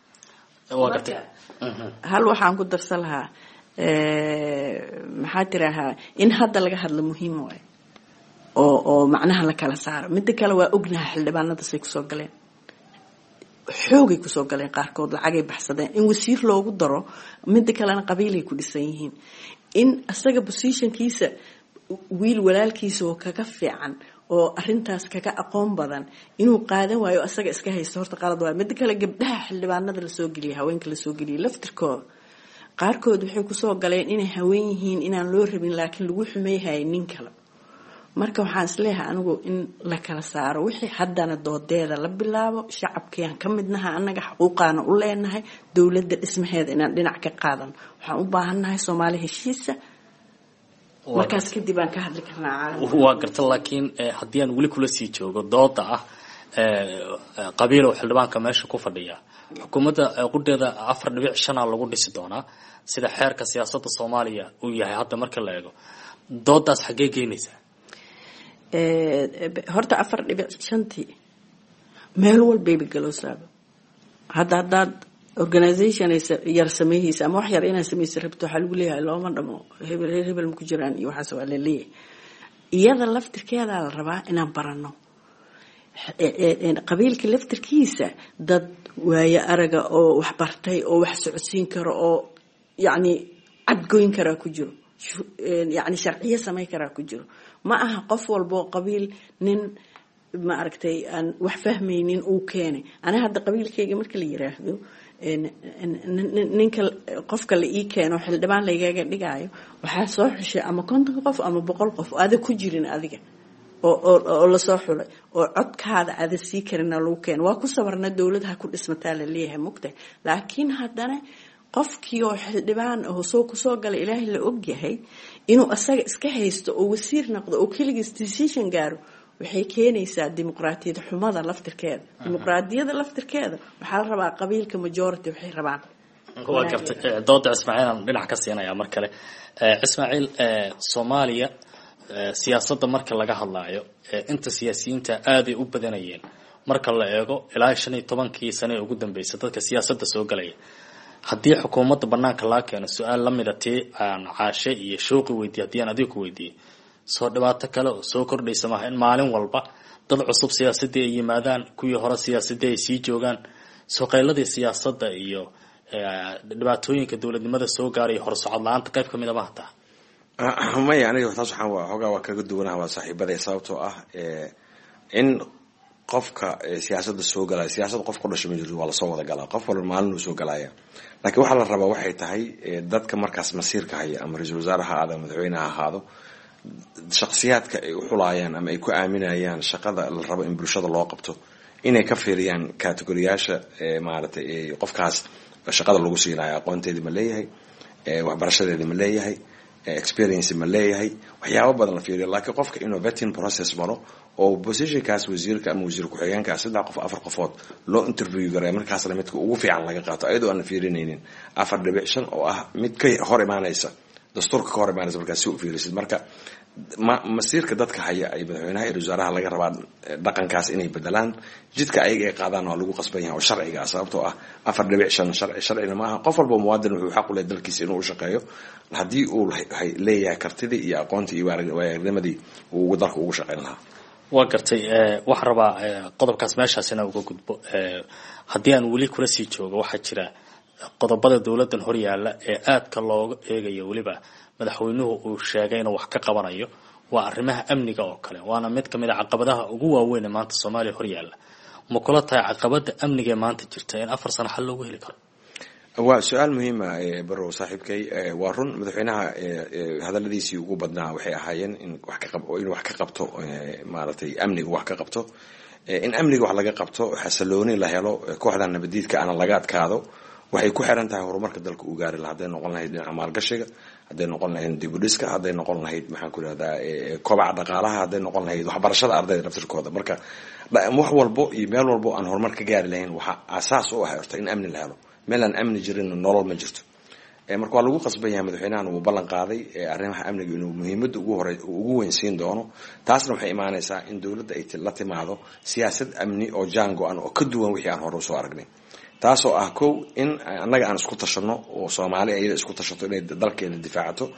hal waxaan ku darsan lahaa maxaa tirahaa in hadda laga hadlo muhiim waay oo oo macnaha la kala saaro mid kale waa ognahay xildhibaanada say ku soo galeen xoogay kusoo galeen qaarkood lacagay baxsadeen in wasiir loogu daro midda kalena qabiilay ku dhisan yihiin in asaga positionkiisa wiil walaalkiisa oo kaga fiican oo arintaas kaga aqoon badan inuu qaadan waayo asaga iska haysto horta qalad waayo midda kale gabdhaha xildhibaanada la soo geliyay haweenka la soo geliyay laftirkooda qaarkood waxay kusoo galeen inay haween yihiin inaan loo rabin laakiin lagu xumeeyay nin kale marka waxaan isleeyahay anigu in la kala saaro wixii haddana doodeeda la bilaabo shacabkayaan ka midnaha annaga xuquuqaana u leenahay dowladda dhismaheeda inaan dhinac ka qaadan waxaan u baahannahay soomaali heshiisa markaas kadib aan ka hadli karnaa caalamka waa garta laakiin haddii aan weli kula sii joogo dooda ah qabiil oo xildhibaanka meesha ku fadhiya xukuumadda qudheeda afar dhibic shana lagu dhisi doonaa sida xeerka siyaasadda soomaaliya uu yahay hadda marka la eego doodaas xaggee geynaysaa horta afar dhibic shantii meel walbayba galoosaaba hadda haddaad organisation yar sameeyeysa ama wax yar inaad samaysa rabto waxaa lagu leeyahay looma dhamo hebel hebel ma ku jiraan iyo waxaas waa laleeyahay iyada laftirkeedaa la rabaa inaan barano qabiilka laftirkiisa dad waayo araga oo wax bartay oo wax socodsiin karo oo yacni cadgoyn karaa ku jiro yacni sharciyo samayn karaa ku jiro ma aha qof walboo qabiil nin ma aragtay aan wax fahmaynin uu keenay aniga hadda qabiilkayga marka la yiraahdo ninka qofka la ii keeno xildhibaan laygaga dhigaayo waxaa soo xushay ama konton qof ama boqol qof oo aada ku jirin adiga oo oo la soo xulay oo codkaada aada sii karina lagu keeno waa ku sabarna dowladaha ku dhismataa la leeyahay mugtay laakiin haddana qofkii oo xildhibaan oo soo ku soo galay ilaahay la og yahay inuu asaga iska haysto oo wasiir noqdo oo keligiis decision gaaro waxay keenaysaa dimuqraadiyad xumada laftirkeeda dimuqraadiyada laftirkeeda waxaa la rabaa qabiilka majority waxay rabaan waa gartay dooda Ismaaciil aan dhinac ka siinaya mar kale Ismaaciil Soomaaliya siyaasadda marka laga hadlaayo inta siyaasiyiinta aad ay u badanayeen marka la eego ilaa shan iyo tobankii sano ugu dambeysay dadka siyaasadda soo galay haddii xukuumadda banaanka la keeno su'aal la mid ah tii aan caashe iyo shooqi weydiiyay haddii aan adiga ku weydiiyay soo dhibaato kale oo soo kordhaysa maaha in maalin walba dad cusub siyaasadda ay yimaadaan kuwii hore siyaasadda ay sii joogaan soo qayladii siyaasadda iyo dhibaatooyinka dowladnimada soo gaaray horsocod la'aanta qayb ka mid ah maanta maya aniga taas waxaan waa xogaa waa kaga duwanaha waa saaxiibaday sababtoo ah in qofka siyaasadda soo galaya siyaasadda qof ku dhashay ma jiro waa la soo wada galaa qof walba maalin uu soo galaya laakiin waxaa la rabaa waxay tahay dadka markaas masiirka haya ama ra-iisul wasaare ha ahaado madaxweyne ha ahaado shakhsiyaadka ay u xulayaan ama ay ku aaminayaan shaqada la rabo in bulshada loo qabto inay ka fiiriyaan kategoriyaasha maaragtay qofkaas shaqada lagu siinayo aqoonteedii ma leeyahay waxbarashadeedii ma leeyahay experience ma leeyahay waxyaabo badan la fiiriyo laakiin qofka innovating process maro oo positionkaas wasiirka ama wasiir ku-xigeenka saddex qof afar qofood loo interview garay markaasna midka ugu fiican laga qaato ayadoo aan la fiirinaynin afar dhibic shan oo ah mid ka hor imaanaysa dastuurka ka hor imaanaysa markaas si u fiirisid marka masiirka dadka haya ay madaxweynaha iyo wasaaraha laga rabaa dhaqankaas inay bedelaan jidka ayaga ay qaadaan waa lagu qasban yahay oo sharciga ah sababtoo ah afar dhibic shan sharci sharcina maaha qof walba muwaadin wuxuu xaq u leeyahay dalkiisa inuu u shaqeeyo haddii uu leeyahay kartidii iyo aqoontii iyo waayarnimadii uu dalka ugu shaqeyn lahaa waa gartay waxaan rabaa qodobkaas meeshaasina uga gudbo haddii aan weli kula sii joogo waxaa jira qodobada dowladdan hor yaalla ee aadka looga eegayo weliba madaxweynuhu uu sheegay inuu wax ka qabanayo waa arrimaha amniga oo kale waana mid ka mid a caqabadaha ugu waaweyn ee maanta Soomaaliya hor yaalla ma kula tahay caqabada amniga ee maanta jirta in afar sano xal loogu heli karo waa su'aal muhiim ah baro saaxiibkay waa run madaxweynaha hadaladiisii ugu badnaa waxay ahaayeen in wax ka qabto in wax ka qabto maaragtay amniga wax ka qabto in amniga wax laga qabto xasillooni la helo kooxda nabadiidka aan laga adkaado waxay ku xiran tahay horumarka dalka uu gaari lahaa haday noqon lahayd dhinaca maalgashiga haday noqon lahayd dib u dhiska haday noqon lahayd maxaan ku rahdaa kobaca dhaqaalaha haday noqon lahayd waxbarashada ardayda naftirkooda marka wax walbo iyo meel walbo aan horumar ka gaari lahayn waxa asaas u ah horta in amni la helo meel aan amni jirin nolol ma jirto marka waa lagu qasban yahay madaxweynahan uu ballan qaaday arrimaha amniga inuu muhiimada ugu hore ugu weyn siin doono taasna waxay imaanaysaa in dowladda ay la timaado siyaasad amni oo jango aan oo ka duwan wixii aan hore usoo aragnay taasoo ah kow in annaga aan isku tashano oo Soomaaliya iyada isku tashato inay dalkeena difaacato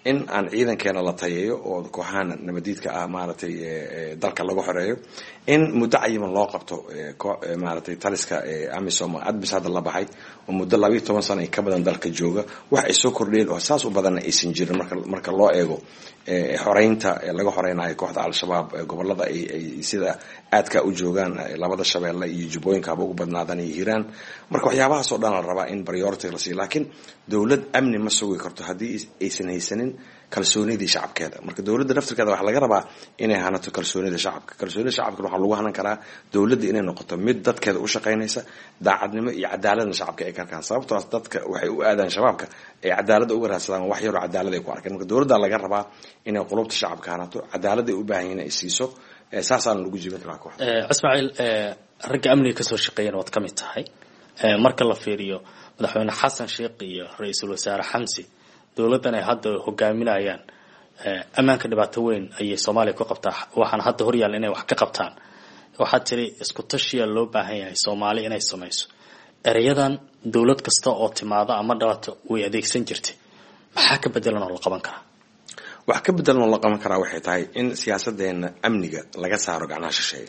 in aan ciidankeena la tayeeyo oo kooxahan nabadiidka ah maaragtay dalka lagu xoreeyo in muddo cayiman loo qabto maaragtay taliska amisom admis hadda la baxay oo muddo labiyo toban sano ay ka badan dalka jooga wax ay soo kordheen oo saas u badanna aysan jirin marka marka loo eego xoreynta laga xoreynayo kooxda al-shabaab gobolada ay sida aadka u joogaan labada shabeelle iyo jubbooyinka haba ugu badnaadaan iyo hiiraan marka waxyaabahaas oo dhan la rabaa in priority la siiyo laakiin dowlad amni ma sugi karto haddii aysan haysanin kalsoonidii shacabkeeda marka dowladda naftirkeeda waxaa laga rabaa inay hanato kalsoonida shacabka kalsoonida shacabka waxaa lagu hanan karaa dowladda inay noqoto mid dadkeeda u shaqaynaysa daacadnimo iyo cadaaladna shacabka ay ka arkaan sababtoos dadka waxay u aadaan shabaabka ay cadaaladda uga raadsadaan wax yaroo cadaalad ay ku arkeen marka dowladda laga rabaa inay qulubta shacabka hanato cadaalad ay u baahan yihiin ay siiso saasaan lagu jibin karaa koox ismaaciil ragga amniga kasoo shaqeeyana waad ka mid tahay marka la fiiriyo madaxweyne xasan sheekh iyo ra-iisul wasaare xamsi dowladdan ay hadda hogaaminayaan ammaanka dhibaato weyn ayay soomaaliya ku qabtaa waxaana hadda horyaalla inay wax ka qabtaan waxaad tiri isku tashiya loo baahan yahay soomaali inay samayso ereyadan dowlad kasta oo timaado ama dhibaato way adeegsan jirtay maxaa ka bedelan oo la qaban karaa wax ka bedelan oo la qaban karaa waxay tahay in siyaasadeena amniga laga saaro gacnaha shisheeye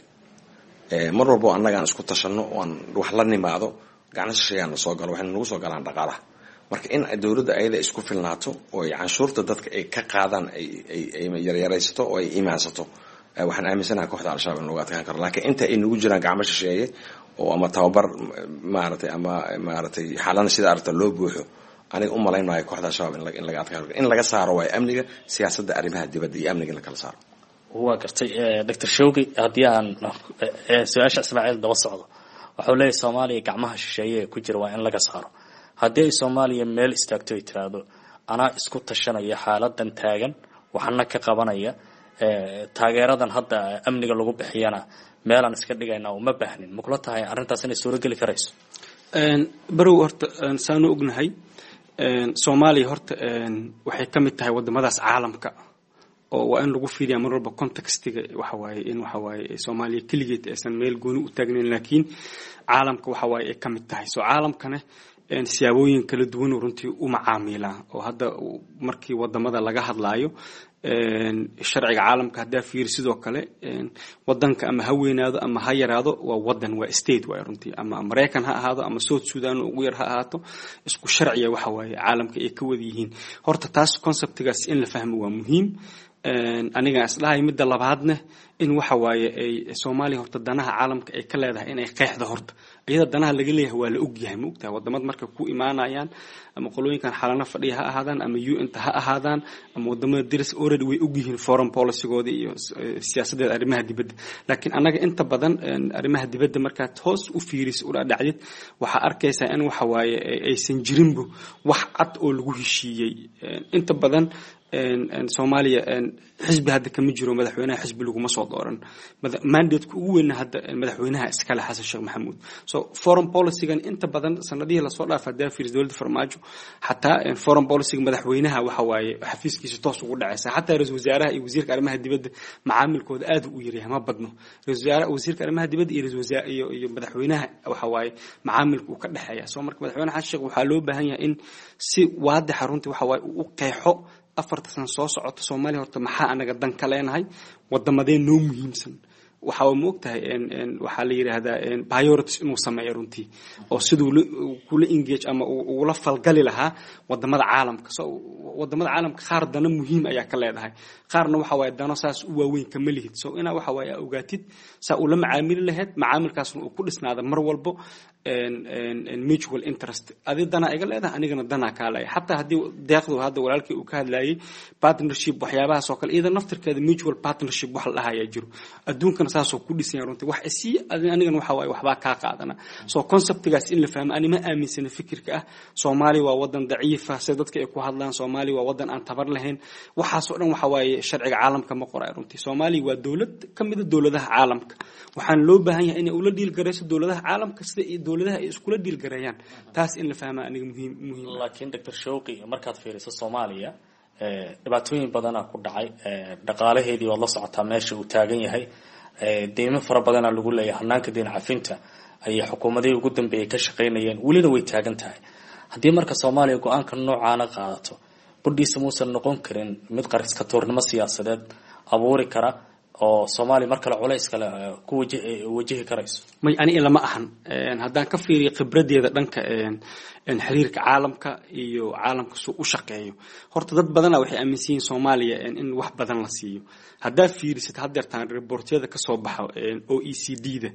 mar walbo annagaan isku tashanno oan wax la nimaado gacnaha shisheeyaana soo galo waxayna nagu soo galaan dhaqaalaha marka in dowladda ayada isku filnaato oo ay canshuurta dadka ay ka qaadaan ay ay yaryaraysato oo ay imaansato waxaan aaminsanahay kooxda al-shabaab in lagu adkaan karo laakiin inta ay nagu jiraan gacmo shisheeye oo ama tababar maaragtay ama maaragtay xaalana sida aragta loo buuxo aniga u malayn maayo kooxda al-shabaab in laga adkaan karo in laga saaro waayo amniga siyaasadda arrimaha dibadda iyo amniga in la kala saaro waa gartay doctor shawgi haddii aan su-aasha ismaaciil daba socdo waxuu leeyahay soomaaliya gacmaha shisheeye ee ku jira waa in laga saaro haddii ay soomaaliya meel istaagto ay tiraahdo anaa isku tashanaya xaaladan taagan waxana ka qabanaya taageeradan hadda amniga lagu bixiyana meelaan iska dhigayna uma baahnin makula tahay arrintaas inay suurogeli karayso barow horta saanu ognahay soomaaliya horta waxay ka mid tahay wadamadaas caalamka oo waa in lagu fiiriyaa mar walba contextiga waxa waaye in waxa waaye soomaaliya keligeed aysan meel gooni u taagnayn laakiin caalamka waxa waaye ay ka mid tahay soo caalamkana siyaabooyin kala duwan runtii u macaamilaa oo hadda markii wadamada laga hadlaayo sharciga caalamka haddaa fiiri sidoo kale wadanka ama ha weynaado ama ha yaraado waa wadan waa state waay runtii ama maraykan ha ahaado ama south sudan ugu yar ha ahaato isku sharciya waxa waaye caalamka ay ka wada yihiin horta taas conceptigaas in la fahmo waa muhiim aniga isdhahay midda labaadna in waxa waaye ay Soomaaliya horta danaha caalamka ay ka leedahay inay qeexdo horta iyada danaha laga leeyahay waa la og yahay ma ogtahay wadamada marka ku imaanayaan ama qolooyinkan xalana fadhiya ha ahaadaan ama U N ta ha ahaadaan ama wadamada diris already way og yihiin foreign policy-gooda iyo siyaasadda arrimaha dibadda laakiin anaga inta badan arrimaha dibadda marka toos u fiiris u dhacdid waxa arkaysaa in waxa waaye aysan jirinba wax cad oo lagu heshiiyay inta badan Soomaaliya xisbi hadda kama jiro madaxweynaha xisbi lagu ma soo dooran mandate ugu weyn hadda madaxweynaha iskale Xasan Sheekh Maxamuud so foreign policy-gan inta badan sanadihii la soo dhaafay daafir dawladda Farmaajo xataa foreign policy madaxweynaha waxa waaye xafiiskiisa toos ugu dhacaysa xataa ra'iisul wasaaraha iyo wasiirka arrimaha dibadda macaamilkooda aad u yar yahay ma badno ra'iisul wasaaraha wasiirka arrimaha dibadda iyo ra'iisul wasaaraha iyo iyo madaxweynaha waxa waaye macaamilku ka dhaxeeya soo marka madaxweynaha Xasan Sheekh waxa loo baahan yahay in si waadix runtii waxa waaye u qeexo afarta sano soo socota Soomaaliya horta maxaa anaga dan ka leenahay wadamadeen noo muhiimsan waxa uu moogtahay in waxa la yiraahdaa in priorities inuu sameeyo runtii oo sidoo kula engage ama uu la falgali lahaa wadamada caalamka soo wadamada caalamka qaar dana muhiim ayaa ka leedahay qaarna waxa way dano saas u waaweyn ka malihid soo ina waxa way ogaatid saa uu la macaamil lahayd macaamilkaasna uu ku dhisnaada mar walbo and mutual interest adi dana iga leedahay anigana dana ka leeyahay hatta hadii deeqdu hadda walaalkii uu ka hadlayay partnership waxyaabaha soo kale iyada naftirkeeda mutual partnership wax la hayaa jiro adduunkan saasoo ku dhisan runtii wax si anigana waxa way waxba ka qaadana soo conceptigaas in la fahmo anima aaminsan fikirka ah Soomaali waa wadan daciif ah sida dadka ay ku hadlaan Soomaali waa wadan aan tabar lahayn waxaas oo dhan waxa way sharciga caalamka ma qoray runtii Soomaali waa dawlad kamid ah dawladaha caalamka waxaan loo baahan yahay in uu la dhiil gareyso dawladaha caalamka sida dawladaha ay isku la dhiil gareeyaan taas in la fahmo aniga muhiim muhiim laakiin Doctor Shawqi markaad fiiriso Soomaaliya dhibaatooyin badan ku dhacay dhaqaalaheedii oo la socota meesha uu taagan yahay deymo fara badan lagu leeyahay hanaanka deyn cafinta ay xukuumadii ugu dambeeyay ka shaqeynayeen waliba way taagan tahay hadii marka Soomaaliya go'aanka noocaana qaadato qudhiisa muusan noqon karin mid qariska tuurnimo siyaasadeed abuuri kara oo Soomaaliya mar kale culays kale ku wajihi karayso? may ani lama ahan haddaan ka fiiriyo khibradeeda dhanka in xiriirka caalamka iyo caalamka soo u shaqeeyo horta dad badan waxay aaminsan yihiin Soomaaliya in wax badan la siiyo haddaa fiirisid haddeertaan reportyada ka soo baxa O E C D-da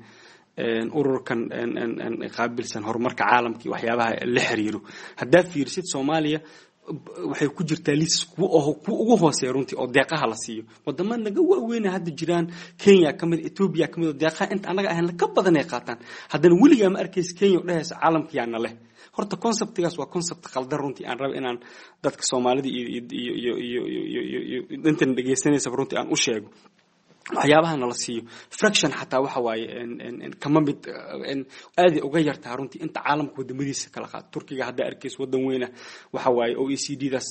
ururkan qaabilsan horumarka caalamka iyo waxyaabaha la xiriiro haddaa fiirisid Soomaaliya waxay ku jirtaa liis ku ugu hooseeya runtii oo deeqaha la siiyo wadamo naga waaweyn hadda jiraan Kenya kamid Ethiopia kamid deeqaha inta anaga ahayn ka badan ay qaataan haddana weliga ma arkays Kenya oo dhahays caalamka yaana leh horta conceptigaas waa concept qaldan runtii aan rabo inaan dadka Soomaalida iyo iyo iyo iyo intan dhageysanaysa runtii aan u sheego waxyaabaha la siiyo fraction xataa waxa waaye in kama mid aad uga yartaa runtii inta caalamka wadamadiisa kala qaad Turkiga hadda arkays wadan weyn waxa waaye O E C D-daas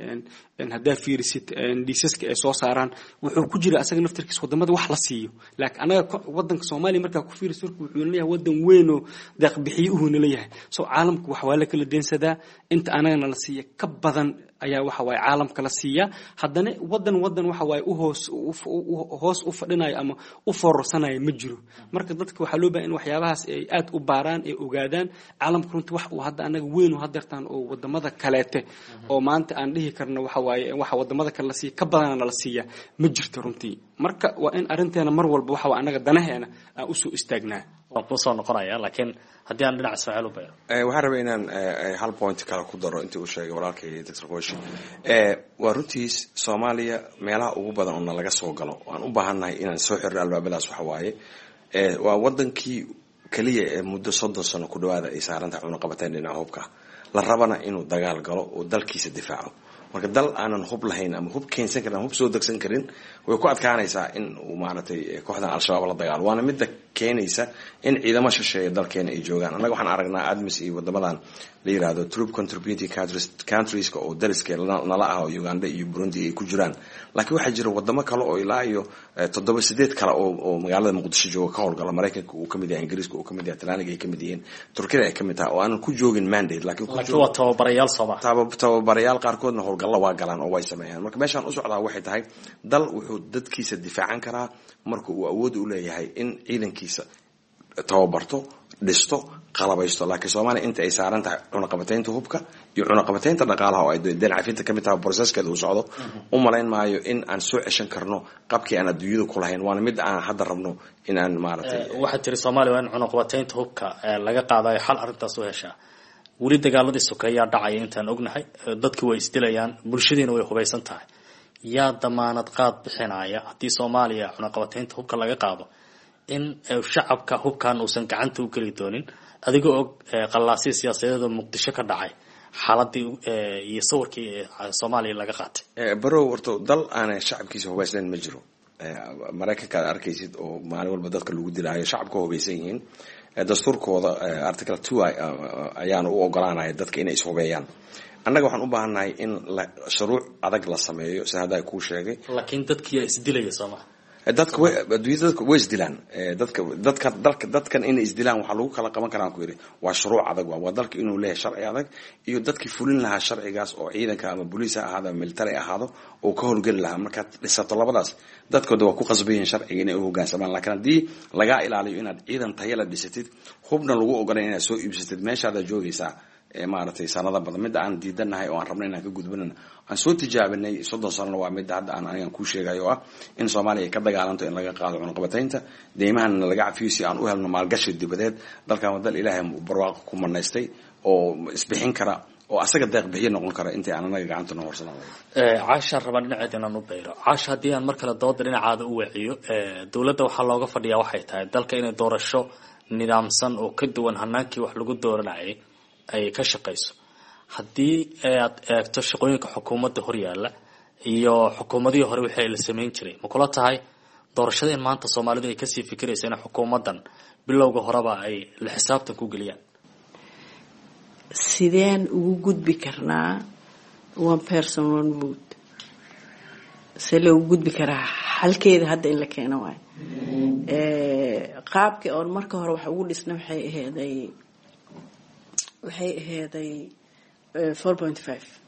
in hadda fiirisid liisaska ay soo saaraan wuxuu ku jira asaga naftirkiisa wadamada wax la siiyo laakiin anaga wadanka Soomaaliya marka ku fiirisid wuxuu leeyahay wadan weyn oo deeq bixiyo uu leeyahay soo caalamka wax waa la kala deensadaa inta anaga la siiyo ka badan ayaa waxa waaye caalamka la siiya haddana wadan wadan waxa waaye u hoos hoos u fadhinayo ama u foorsanay ma jiro marka dadka waxa loo baahan in waxyaabahaas ay aad u baaraan ee ogaadaan caalamka runtii wax uu hadda anaga weyn oo hadeertaan oo wadamada kaleete oo maanta aan dhihi karno waxa waaye waxa wadamada kale la siiya ka badan la siiya ma jirto runtii marka waa in arinteena mar walba waxa anaga danaheena aan u soo istaagnaa waan ku soo noqonayaa laakiin haddii aan dhinac su'aal u beero ee waxaan rabaa inaan hal point kale ku daro intii uu sheegay walaalkay Doctor Qoshi ee waa runtii Soomaaliya meelaha ugu badan oo laga soo galo waan u baahanahay inaan soo xirno albaabadaas waxa waaye ee waa wadankii kaliya ee muddo soddon sano ku dhawaada ay saaranta cunno qabateen dhinaca hubka la rabana inuu dagaal galo oo dalkiisa difaaco marka dal aanan hub lahayn ama hub keensan karin hub soo dagsan karin way ku adkaanaysaa in uu maartay kooxdan al-shabaab la dagaal waana mid keenaysa in ciidamo shisheeye dalkeena ay joogaan anaga waxaan aragnaa admis iyo wadamadan la yiraahdo troop contributing countries countries oo daliskeena nala ah oo Uganda iyo Burundi ay ku jiraan laakiin waxa jira wadamo kale oo ilaa iyo toddoba sideed kale oo oo magaalada Muqdisho jooga ka howlgala Mareykanka uu kamid yahay Ingiriiska uu kamid yahay Talyaaniga ay kamid yihiin Turkiga ay kamid tahay oo aan ku joogin mandate laakiin ku joogo tababarayaal Soomaali tababarayaal qaarkoodna howlgalla waa galaan oo way sameeyaan marka meeshaan u socdaa waxay tahay dal wuxuu dadkiisa difaacan karaa marka uu awood u leeyahay in ciidankiisa tababarto dhisto qalabaysto laakiin Soomaaliya inta ay saaran tahay cunaqabateynta hubka iyo cunaqabateynta dhaqaalaha oo ay deen cafinta kamid tahay processkeeda uu socdo u malayn maayo in aan soo ceshan karno qabkii aan adduunyada ku lahayn waana mid aan hadda rabno in aan maaragtay waxa jira Soomaaliya in cunaqabateynta hubka laga qaadayo xal arintaas oo hesha weli dagaaladii sokeeyaa dhacay intaan ognahay dadku way isdilayaan bulshadiina way hubaysan tahay yaa damaanad qaad bixinaya haddii Soomaaliya cunaqabateynta hubka laga qaado in shacabka hubkan uusan gacanta u geli doonin adigoo og qalaasi siyaasadeed Muqdisho ka dhacay xaaladii iyo sawirkii Soomaaliya laga qaatay ee baro warto dal aan shacabkiisa hubaysan ma jiro Mareykanka arkaysid oo maalin walba dadka lagu dilaayo shacabka hubaysan yihiin dastuurkooda article two ayaan u ogolaanaya dadka inay is hubeeyaan annaga waxaan u baahanahay in shuruuc adag la sameeyo sida ay ku sheegay laakiin dadkii is dilay Soomaaliya dadka adduunyada dadka way isdilaan dadka dadka dalka dadkan inay isdilaan waxa lagu kala qaban karaa ku yiri waa shuruuc adag waa dalka inuu leeyahay sharci adag iyo dadkii fulin lahaa sharcigaas oo ciidanka ama booliska ahaado ama military ahaado oo ka howlgali lahaa marka dhisato labadaas dadkooda waa ku qasbayeen sharciga inay u hoggaansamaan laakiin hadii laga ilaaliyo inaad ciidan tayo la dhisatid hubna lagu ogolay inaad soo iibsatid meeshaada joogaysaa ee maartay sanada badan mid aan diidanahay oo aan rabnay inaan ka gudbinana aan soo tijaabinay soddon sano waa mid hadda aan aniga ku sheegayo ah in Soomaaliya ka dagaalanto in laga qaado cunaqabateynta deemahan laga cafiyo si aan u helno maalgashi dibadeed dalka wadal Ilaahay barwaaqo ku manaystay oo isbixin kara oo asaga deeq bixiye noqon kara intii aan anaga gacanta noo horsanaaday ee caasha raban dhinaceed inaan u beero caasha hadii aan mar kale dood dhinacaada u waciyo ee dawladda waxa looga fadhiyaa waxay tahay dalka inay doorasho nidaamsan oo ka duwan hanaankii wax lagu dooranayay ay ka shaqeyso hadii aad eegto shaqooyinka xukuumadda hor yaala iyo xukuumadii hore wixii la sameyn jiray ma kula tahay doorashada in maanta Soomaalidu ay ka sii fikirayso in xukuumadan bilowga horeba ay la xisaabtan ku galiyaan sideen ugu gudbi karnaa one person one vote si loo gudbi karaa halkeeda hadda in la keeno waay ee qaabkii oo marka hore waxa ugu dhisnaa waxay aheeday waxay aheeday four point five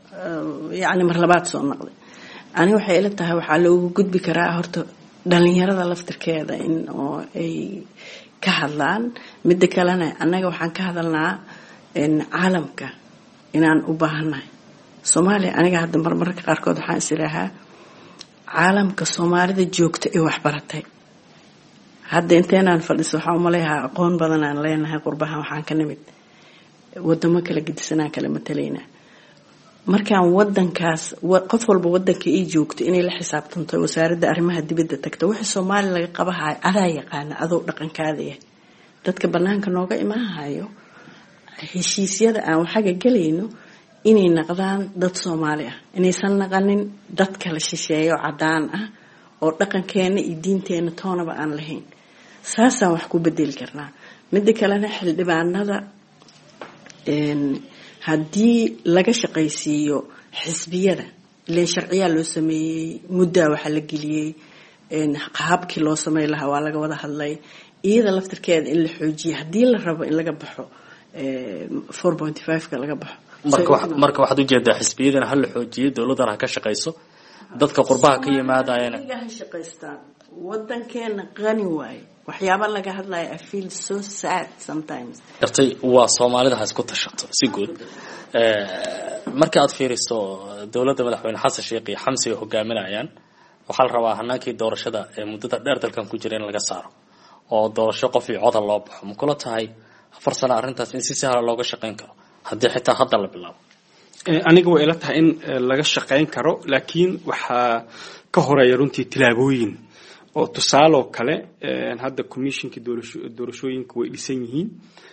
yacni mar labaad soo noqday. ani waxay ila tahay waxaa loogu gudbi karaa horta dhalinyarada laftirkeeda in oo ay ka hadlaan. midda kalena annaga waxaan ka hadalnaa caalamka inaan u baahannahay. soomaaliya aniga hadda marmarka qaarkood waxaan is idhaahaa caalamka soomaalida joogta ee waxbaratay hadda inteenaan fadhiso waxaan umaleeyahaa aqoon badan aan leenahay. qurbahan waxaan ka nimid wadamo kala gedisanaan kala matalaynaa. markaan wadankaas qof walba wadanka ay joogto inay la xisaabtanto wasaaradda arrimaha dibadda tagto wixii Soomaaliya laga qabahay adaa yaqaan adoo dhaqankaada yahay. dadka banaanka nooga imaahayo heshiisyada aan waxaga galayno inay naqdaan dad Soomaali ah, inaysan naqanin dad kala shisheeyo cadaan ah oo dhaqankeena iyo diinteena toonaba aan lahayn. saasaan wax ku bedeli karnaa. midda kalena xildhibaanada een haddii laga shaqaysiiyo xisbiyada ileen sharciyaa loo sameeyey muddaa waxaa la geliyey qaabkii loo samey lahaa waa laga wada hadlay. iyada laftirkeeda in la xoojiyo haddii la rabo in laga baxo four point five-ka laga baxo. marka waxaad ujeedaa xisbiyadana ha la xoojiyo dowladana ha ka shaqayso dadka qurbaha ka yimaadayana ha shaqaystaan. wadankeena qani waaye waxyaaba laga hadlayo I feel so sad sometimes. dartay waa Soomaalida ha isku tashato si guud. ee marka aad fiiriso dawladda madaxweyne Xasan Sheekh iyo Xamsi ay hogaaminayaan waxa la rabaa hanaankii doorashada ee muddada dheer dalkan ku jira in laga saaro oo doorasho qof iyo cod loo baxo. ma kula tahay afar sano arrintaas in si sahal looga shaqeyn karo haddii xitaa hadda la bilaabo? aniga way ila tahay in laga shaqeyn karo laakiin waxa ka horeeya runtii tilaabooyin oo tusaale oo kale hadda commissionka doorashooyinka way dhisan yihiin.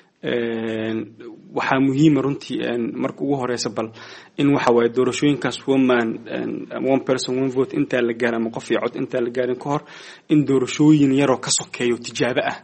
waxaa muhiim runtii marka ugu horeysa bal in waxa waaye doorashooyinkaas woman one person one vote inta la gaaro ama qof iyo cod inta la gaarin ka hor in doorashooyin yaroo ka sokeeyo tijaabo ah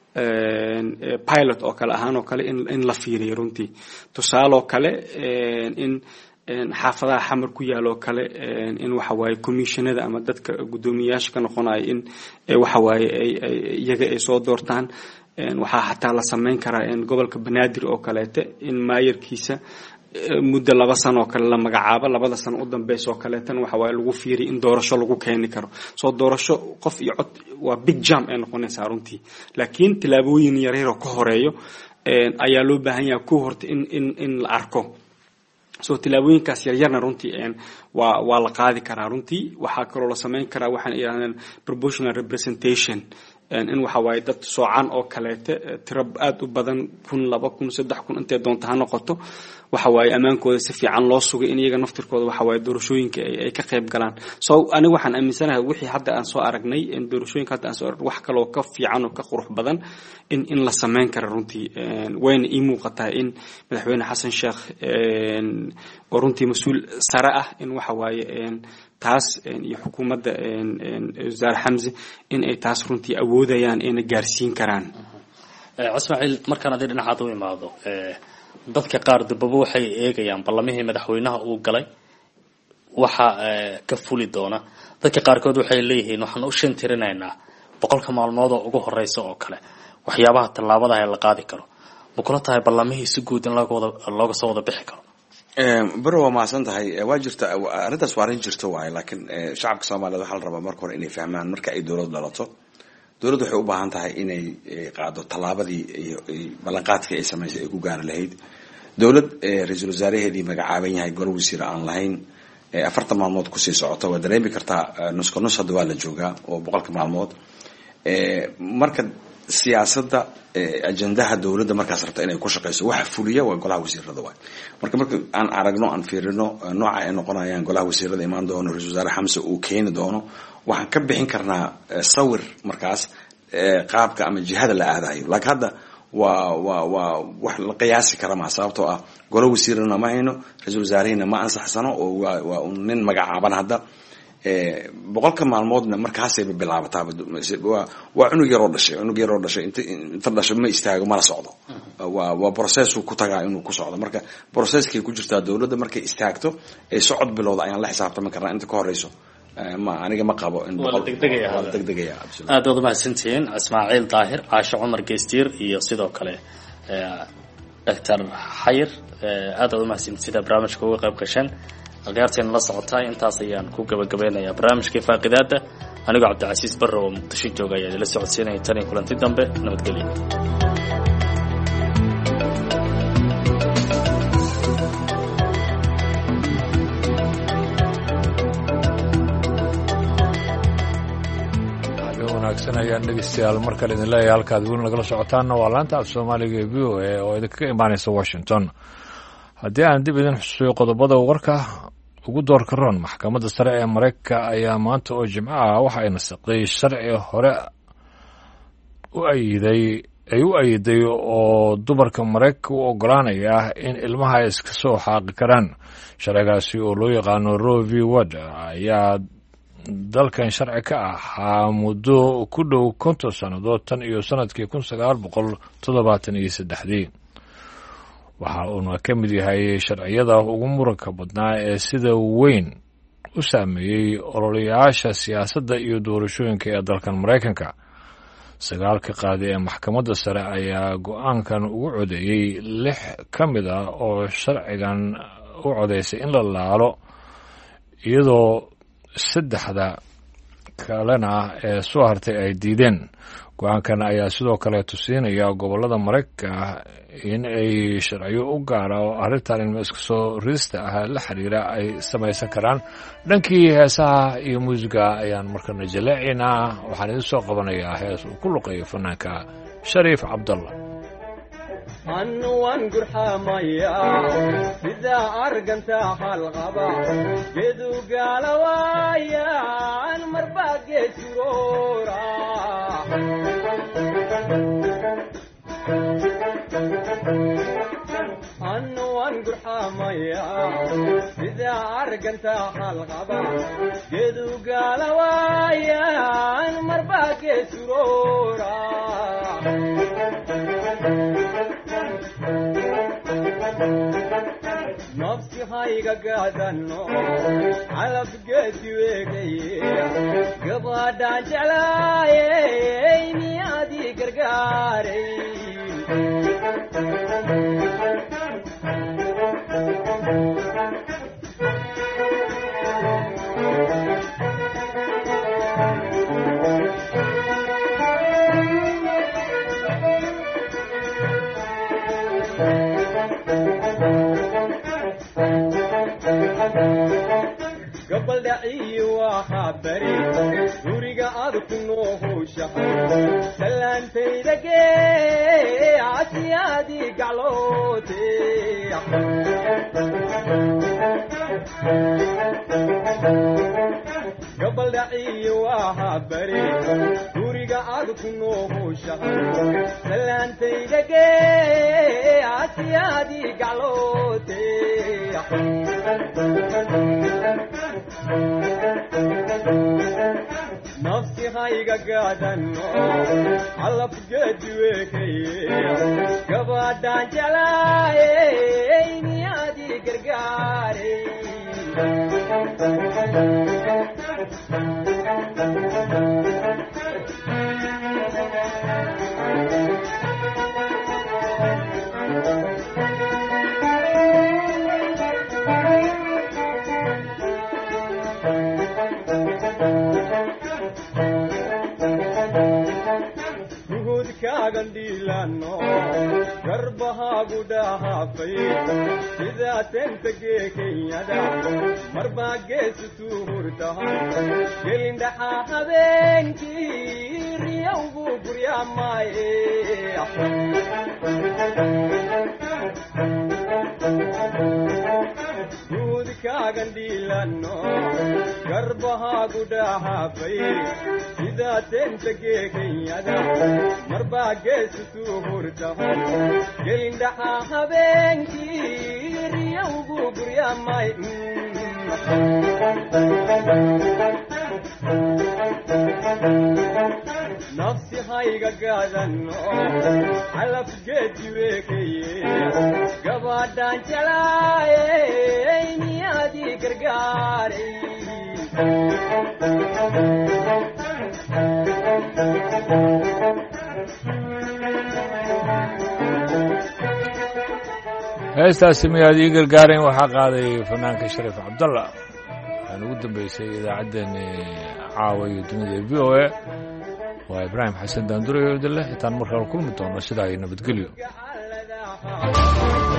pilot oo kale ahaan oo kale in in la fiiriyo runtii. tusaale oo kale in xaafadaha xamar ku yaalo kale in waxa waaye commissionada ama dadka gudoomiyaasha ka noqonaya in waxa waaye ay iyaga ay soo doortaan. waxaa xataa la sameyn karaa in gobolka Banaadir oo kaleete in maayarkiisa muddo laba sano oo kale la magacaabo labada sano u dambeysay oo kaleetan waxa waaye lagu fiiriyo in doorasho lagu keeni karo. soo doorasho qof iyo cod waa big jump ee noqonaysa runtii laakiin tilaabooyin yar yar oo ka horeeyo ayaa loo baahan yahay ku horta in in in la arko. soo tilaabooyinkaas yar yarna runtii waa waa la qaadi karaa runtii. waxaa kaloo la sameyn karaa waxaan yiraahdaan proportional representation in waxa waaye dad soocan oo kaleete tirab aad u badan kun laba kun saddex kun intee doonta ha noqoto waxa waaye amaankooda si fiican loo sugay in iyaga naftirkooda waxa waaye doorashooyinka ay ka qayb galaan. soo aniga waxaan aaminsanahay wixii hadda aan soo aragnay in doorashooyinka hadda aan soo aragnay wax kale oo ka fiican oo ka qurux badan in in la sameyn karo runtii. wayna ii muuqataa in madaxweyne Xasan Sheekh oo runtii mas'uul sare ah in waxa waaye taas iyo xukuumadda wasaar Xamsi in ay taas runtii awoodayaan inay gaarsiin karaan. Ismaaciil markaan aad dhinacaad u imaado dadka qaar dibaba waxay eegayaan ballamihii madaxweynaha uu galay waxa ka fuli doona. dadka qaarkood waxay leeyihiin waxaan u shan tirinaynaa boqolka maalmood oo ugu horeysa oo kale waxyaabaha tallaabada ay la qaadi karo. ma kula tahay ballamihii si guud in looga wada looga soo wada bixi karo? baro waa maasan tahay waa jirta arrintaas waa arrin jirto waaye laakiin shacabka Soomaaliyeed waxa la rabaa marka hore inay fahmaan marka ay dawlad dhalato dawladdu waxay u baahan tahay inay qaado tallaabadii ballanqaadkii ay samaysay ay ku gaar lahayd. dawlad ra'iisul wasaaraheedii magacaaban yahay gol wasiir aan lahayn afartan maalmood ku sii socota waa dareemi kartaa nus ka nus hadda waa la joogaa oo boqolka maalmood. marka siyaasadda ajendaha dawladda markaas rabta inay ku shaqeyso waxa fuliya waa golaha wasiirada waay. marka marka aan aragno aan fiirino nooca ay noqonayaan golaha wasiirada imaan doono ra'iisul wasaare Xamse uu keeni doono waxaan ka bixin karnaa sawir markaas qaabka ama jihada la aadayo. laakiin hadda waa waa waa wax la qiyaasi kara ma sababtoo ah golaha wasiirada ma hayno ra'iisul wasaarihina ma ansaxsano oo waa waa nin magacaaban hadda boqolka maalmoodna markaasay bilaabataa. waa waa cunug yar oo dhashay cunug yar oo dhashay inta inta dhashay ma istaago ma la socdo. waa waa process uu ku tagaa inuu ku socdo. marka processkii ku jirta dawladda markay istaagto ee socod bilowda ayaan la xisaabtami karnaa inta ka horeyso. ma aniga ma qabo in boqol degdegaya degdegaya aad wada mahadsantiin Ismaaciil Daahir, Caasho Cumar Geestiir iyo sidoo kale doctor xayir aad aad u mahadsanid sida barnaamijka uga qayb gasheen akhyaarteena la socotaa intaas ayaan ku gabagabeynayaa barnaamijkii faaqidaada anigoo cabdicasiis barre oo muqdisho jooga ayaa idila socodsiinaya tan iyo kulanti dambe nabadgelyo. ayaan dhegeystayaal markale idin leeyahay halkaad weli nagala socotaanna waa laanta af soomaaliga ee v o a oo idinkaga imaanaysa washington. haddii aan dib idin xusuuyo qodobada warka ugu doorka roon, maxkamadda sare ee maraykanka ayaa maanta oo jimco ah waxa ay nasaqday sharci hore u ayiday ay u ayiday oo dumarka maraykanka u ogolaanaya in ilmaha ay iska soo xaaqi karaan. sharcigaasi oo loo yaqaano roe v wade ayaa dalkan sharci ka ahaa muddo ku dhow konton sannadood tan iyo sanadkii kun sagaal boqol toddobaatan iyo saddexdii. waxa uuna ka mid yahay sharciyada ugu muranka badnaa ee sida weyn u saameeyey ololayaasha siyaasadda iyo doorashooyinka ee dalkan maraykanka. sagaalka qaadi ee maxkamadda sare ayaa go-aankan ugu codeeyey lix ka mid ah oo sharcigan u codeysay in la laalo, iyadoo saddexda kalena ee soo hartay ay diideen. go-aankan ayaa sidoo kale tusiinaya gobollada maraykanka in ay sharciyo u gaara oo arrintan ilmo iska soo ridista ah la xiriira ay samaysan karaan. dhankii heesaha iyo muusiga ayaan markana jaleecaynaa. waxaan idin soo qabanayaa hees uu ku luqeeyo fanaanka shariif cabdalla. annuwan gurxamaya sida arganta halqaba geedu gaalawaayan marbaa geesuroora annuwan gurxamaya sida arganta halqaba geedu gaalawaayan marbaa geesuroora nafsi hayga gaadano calab geedi weegaye gabadhaan jeclaayey miyaadii gargaaray gabaldhaciyi waxaa bari guriga aad ku noohowshahay salaantayda gee casiyaadii gacloote gabaldhaciyi waxaa bari guriga aad ku noohowshahay salaantayda gee casiyaadii gacloote nafsi hayga gaadano calab geedi weekaye gabadhaan jeclaayey miyaadii gargaaray gandhiilano garbahaagu dhahaafay sidaa tentagee kenyada marbaa geesu tuurtahan gelindhaxaa habeenkii riyowgu guryaamaaye guudkaagandhiilano garbahaagu dhahaafay sidaa tentagee kenyada marbaa geesu tuurtahan gelindhaxaa habeenkii riyowgu guryaamay nafsi hayga gaadano calab geedi weekaye gabadhaan jeclaayey miyaadii gargaaray heestaasi miyaad ii gargaareen waxaa qaaday fanaanka shariif cabdalla waxaan ugu dambeysay idaacaddeenni caawa iyo dunida v o a waa ibraahim xasan daandure iyo idinleh intaan markale kulmi doono sidaa iyo nabadgelyo